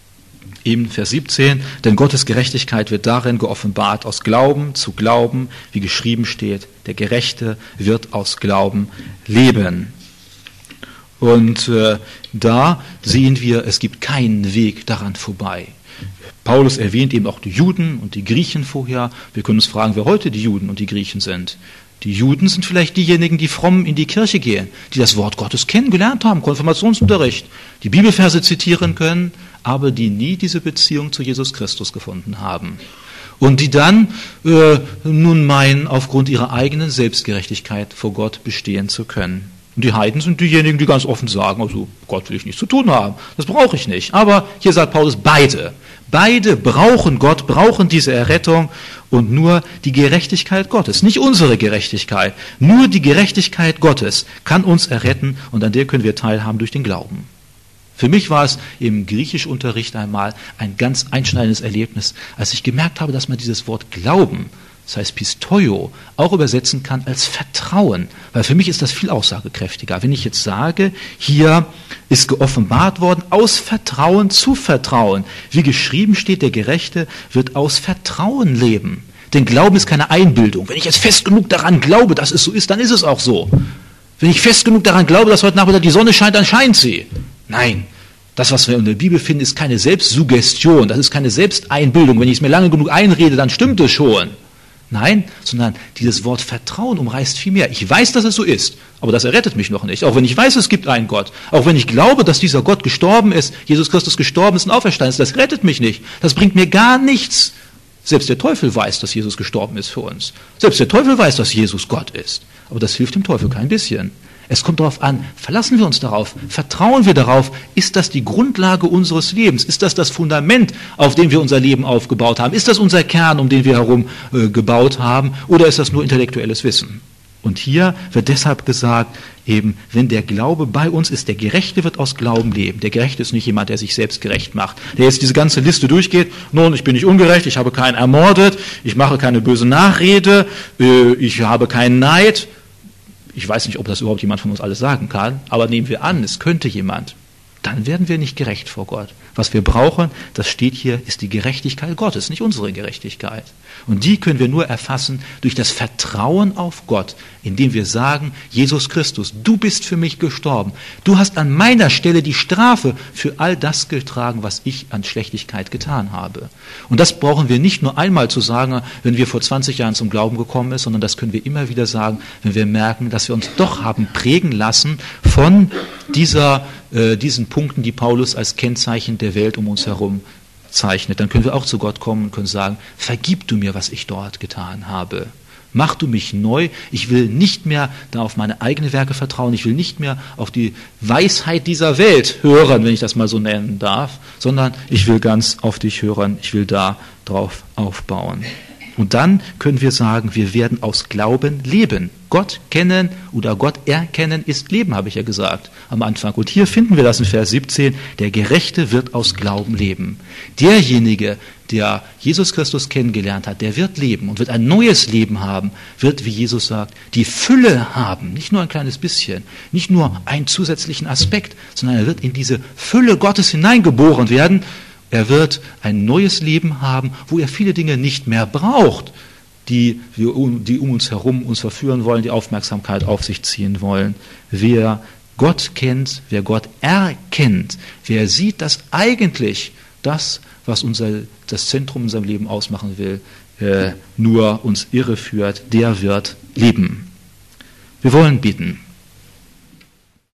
Eben Vers 17, denn Gottes Gerechtigkeit wird darin geoffenbart aus Glauben zu Glauben, wie geschrieben steht, der Gerechte wird aus Glauben leben. Und da sehen wir, es gibt keinen Weg daran vorbei. Paulus erwähnt eben auch die Juden und die Griechen vorher. Wir können uns fragen, wer heute die Juden und die Griechen sind. Die Juden sind vielleicht diejenigen, die fromm in die Kirche gehen, die das Wort Gottes kennengelernt haben, Konfirmationsunterricht, die Bibelverse zitieren können, aber die nie diese Beziehung zu Jesus Christus gefunden haben. Und die dann nun meinen, aufgrund ihrer eigenen Selbstgerechtigkeit vor Gott bestehen zu können. Und die Heiden sind diejenigen, die ganz offen sagen, also Gott will ich nichts zu tun haben, das brauche ich nicht. Aber hier sagt Paulus, beide brauchen Gott, brauchen diese Errettung und nur die Gerechtigkeit Gottes, nicht unsere Gerechtigkeit, nur die Gerechtigkeit Gottes kann uns erretten und an der können wir teilhaben durch den Glauben. Für mich war es im Griechischunterricht einmal ein ganz einschneidendes Erlebnis, als ich gemerkt habe, dass man dieses Wort Glauben, das heißt Pistoio, auch übersetzen kann als Vertrauen. Weil für mich ist das viel aussagekräftiger. Wenn ich jetzt sage, hier ist geoffenbart worden, aus Vertrauen zu Vertrauen. Wie geschrieben steht, der Gerechte wird aus Vertrauen leben. Denn Glauben ist keine Einbildung. Wenn ich jetzt fest genug daran glaube, dass es so ist, dann ist es auch so. Wenn ich fest genug daran glaube, dass heute Nachmittag die Sonne scheint, dann scheint sie. Nein, das, was wir in der Bibel finden, ist keine Selbstsuggestion, das ist keine Selbsteinbildung. Wenn ich es mir lange genug einrede, dann stimmt es schon. Nein, sondern dieses Wort Vertrauen umreißt viel mehr. Ich weiß, dass es so ist, aber das errettet mich noch nicht. Auch wenn ich weiß, es gibt einen Gott, auch wenn ich glaube, dass dieser Gott gestorben ist, Jesus Christus gestorben ist und auferstanden ist, das rettet mich nicht. Das bringt mir gar nichts. Selbst der Teufel weiß, dass Jesus gestorben ist für uns. Selbst der Teufel weiß, dass Jesus Gott ist. Aber das hilft dem Teufel kein bisschen. Es kommt darauf an, verlassen wir uns darauf, vertrauen wir darauf, ist das die Grundlage unseres Lebens, ist das das Fundament, auf dem wir unser Leben aufgebaut haben, ist das unser Kern, um den wir herum gebaut haben, oder ist das nur intellektuelles Wissen? Und hier wird deshalb gesagt, eben, wenn der Glaube bei uns ist, der Gerechte wird aus Glauben leben. Der Gerechte ist nicht jemand, der sich selbst gerecht macht, der jetzt diese ganze Liste durchgeht, nun, ich bin nicht ungerecht, ich habe keinen ermordet, ich mache keine böse Nachrede, ich habe keinen Neid. Ich weiß nicht, ob das überhaupt jemand von uns alles sagen kann, aber nehmen wir an, es könnte jemand. Dann werden wir nicht gerecht vor Gott. Was wir brauchen, das steht hier, ist die Gerechtigkeit Gottes, nicht unsere Gerechtigkeit. Und die können wir nur erfassen durch das Vertrauen auf Gott, indem wir sagen, Jesus Christus, du bist für mich gestorben. Du hast an meiner Stelle die Strafe für all das getragen, was ich an Schlechtigkeit getan habe. Und das brauchen wir nicht nur einmal zu sagen, wenn wir vor 20 Jahren zum Glauben gekommen sind, sondern das können wir immer wieder sagen, wenn wir merken, dass wir uns doch haben prägen lassen von diesen Punkten, die Paulus als Kennzeichen der Welt um uns herum zeichnet. Dann können wir auch zu Gott kommen und können sagen, vergib du mir, was ich dort getan habe. Mach du mich neu. Ich will nicht mehr da auf meine eigenen Werke vertrauen. Ich will nicht mehr auf die Weisheit dieser Welt hören, wenn ich das mal so nennen darf, sondern ich will ganz auf dich hören. Ich will da drauf aufbauen. Und dann können wir sagen, wir werden aus Glauben leben. Gott kennen oder Gott erkennen ist Leben, habe ich ja gesagt am Anfang. Und hier finden wir das in Vers 17, der Gerechte wird aus Glauben leben. Derjenige, der Jesus Christus kennengelernt hat, der wird leben und wird ein neues Leben haben, wird, wie Jesus sagt, die Fülle haben, nicht nur ein kleines bisschen, nicht nur einen zusätzlichen Aspekt, sondern er wird in diese Fülle Gottes hineingeboren werden. Er wird ein neues Leben haben, wo er viele Dinge nicht mehr braucht, die um uns herum uns verführen wollen, die Aufmerksamkeit auf sich ziehen wollen. Wer Gott kennt, wer Gott erkennt, wer sieht, dass eigentlich das, was das Zentrum in seinem Leben ausmachen will, nur uns irreführt, der wird leben. Wir wollen beten.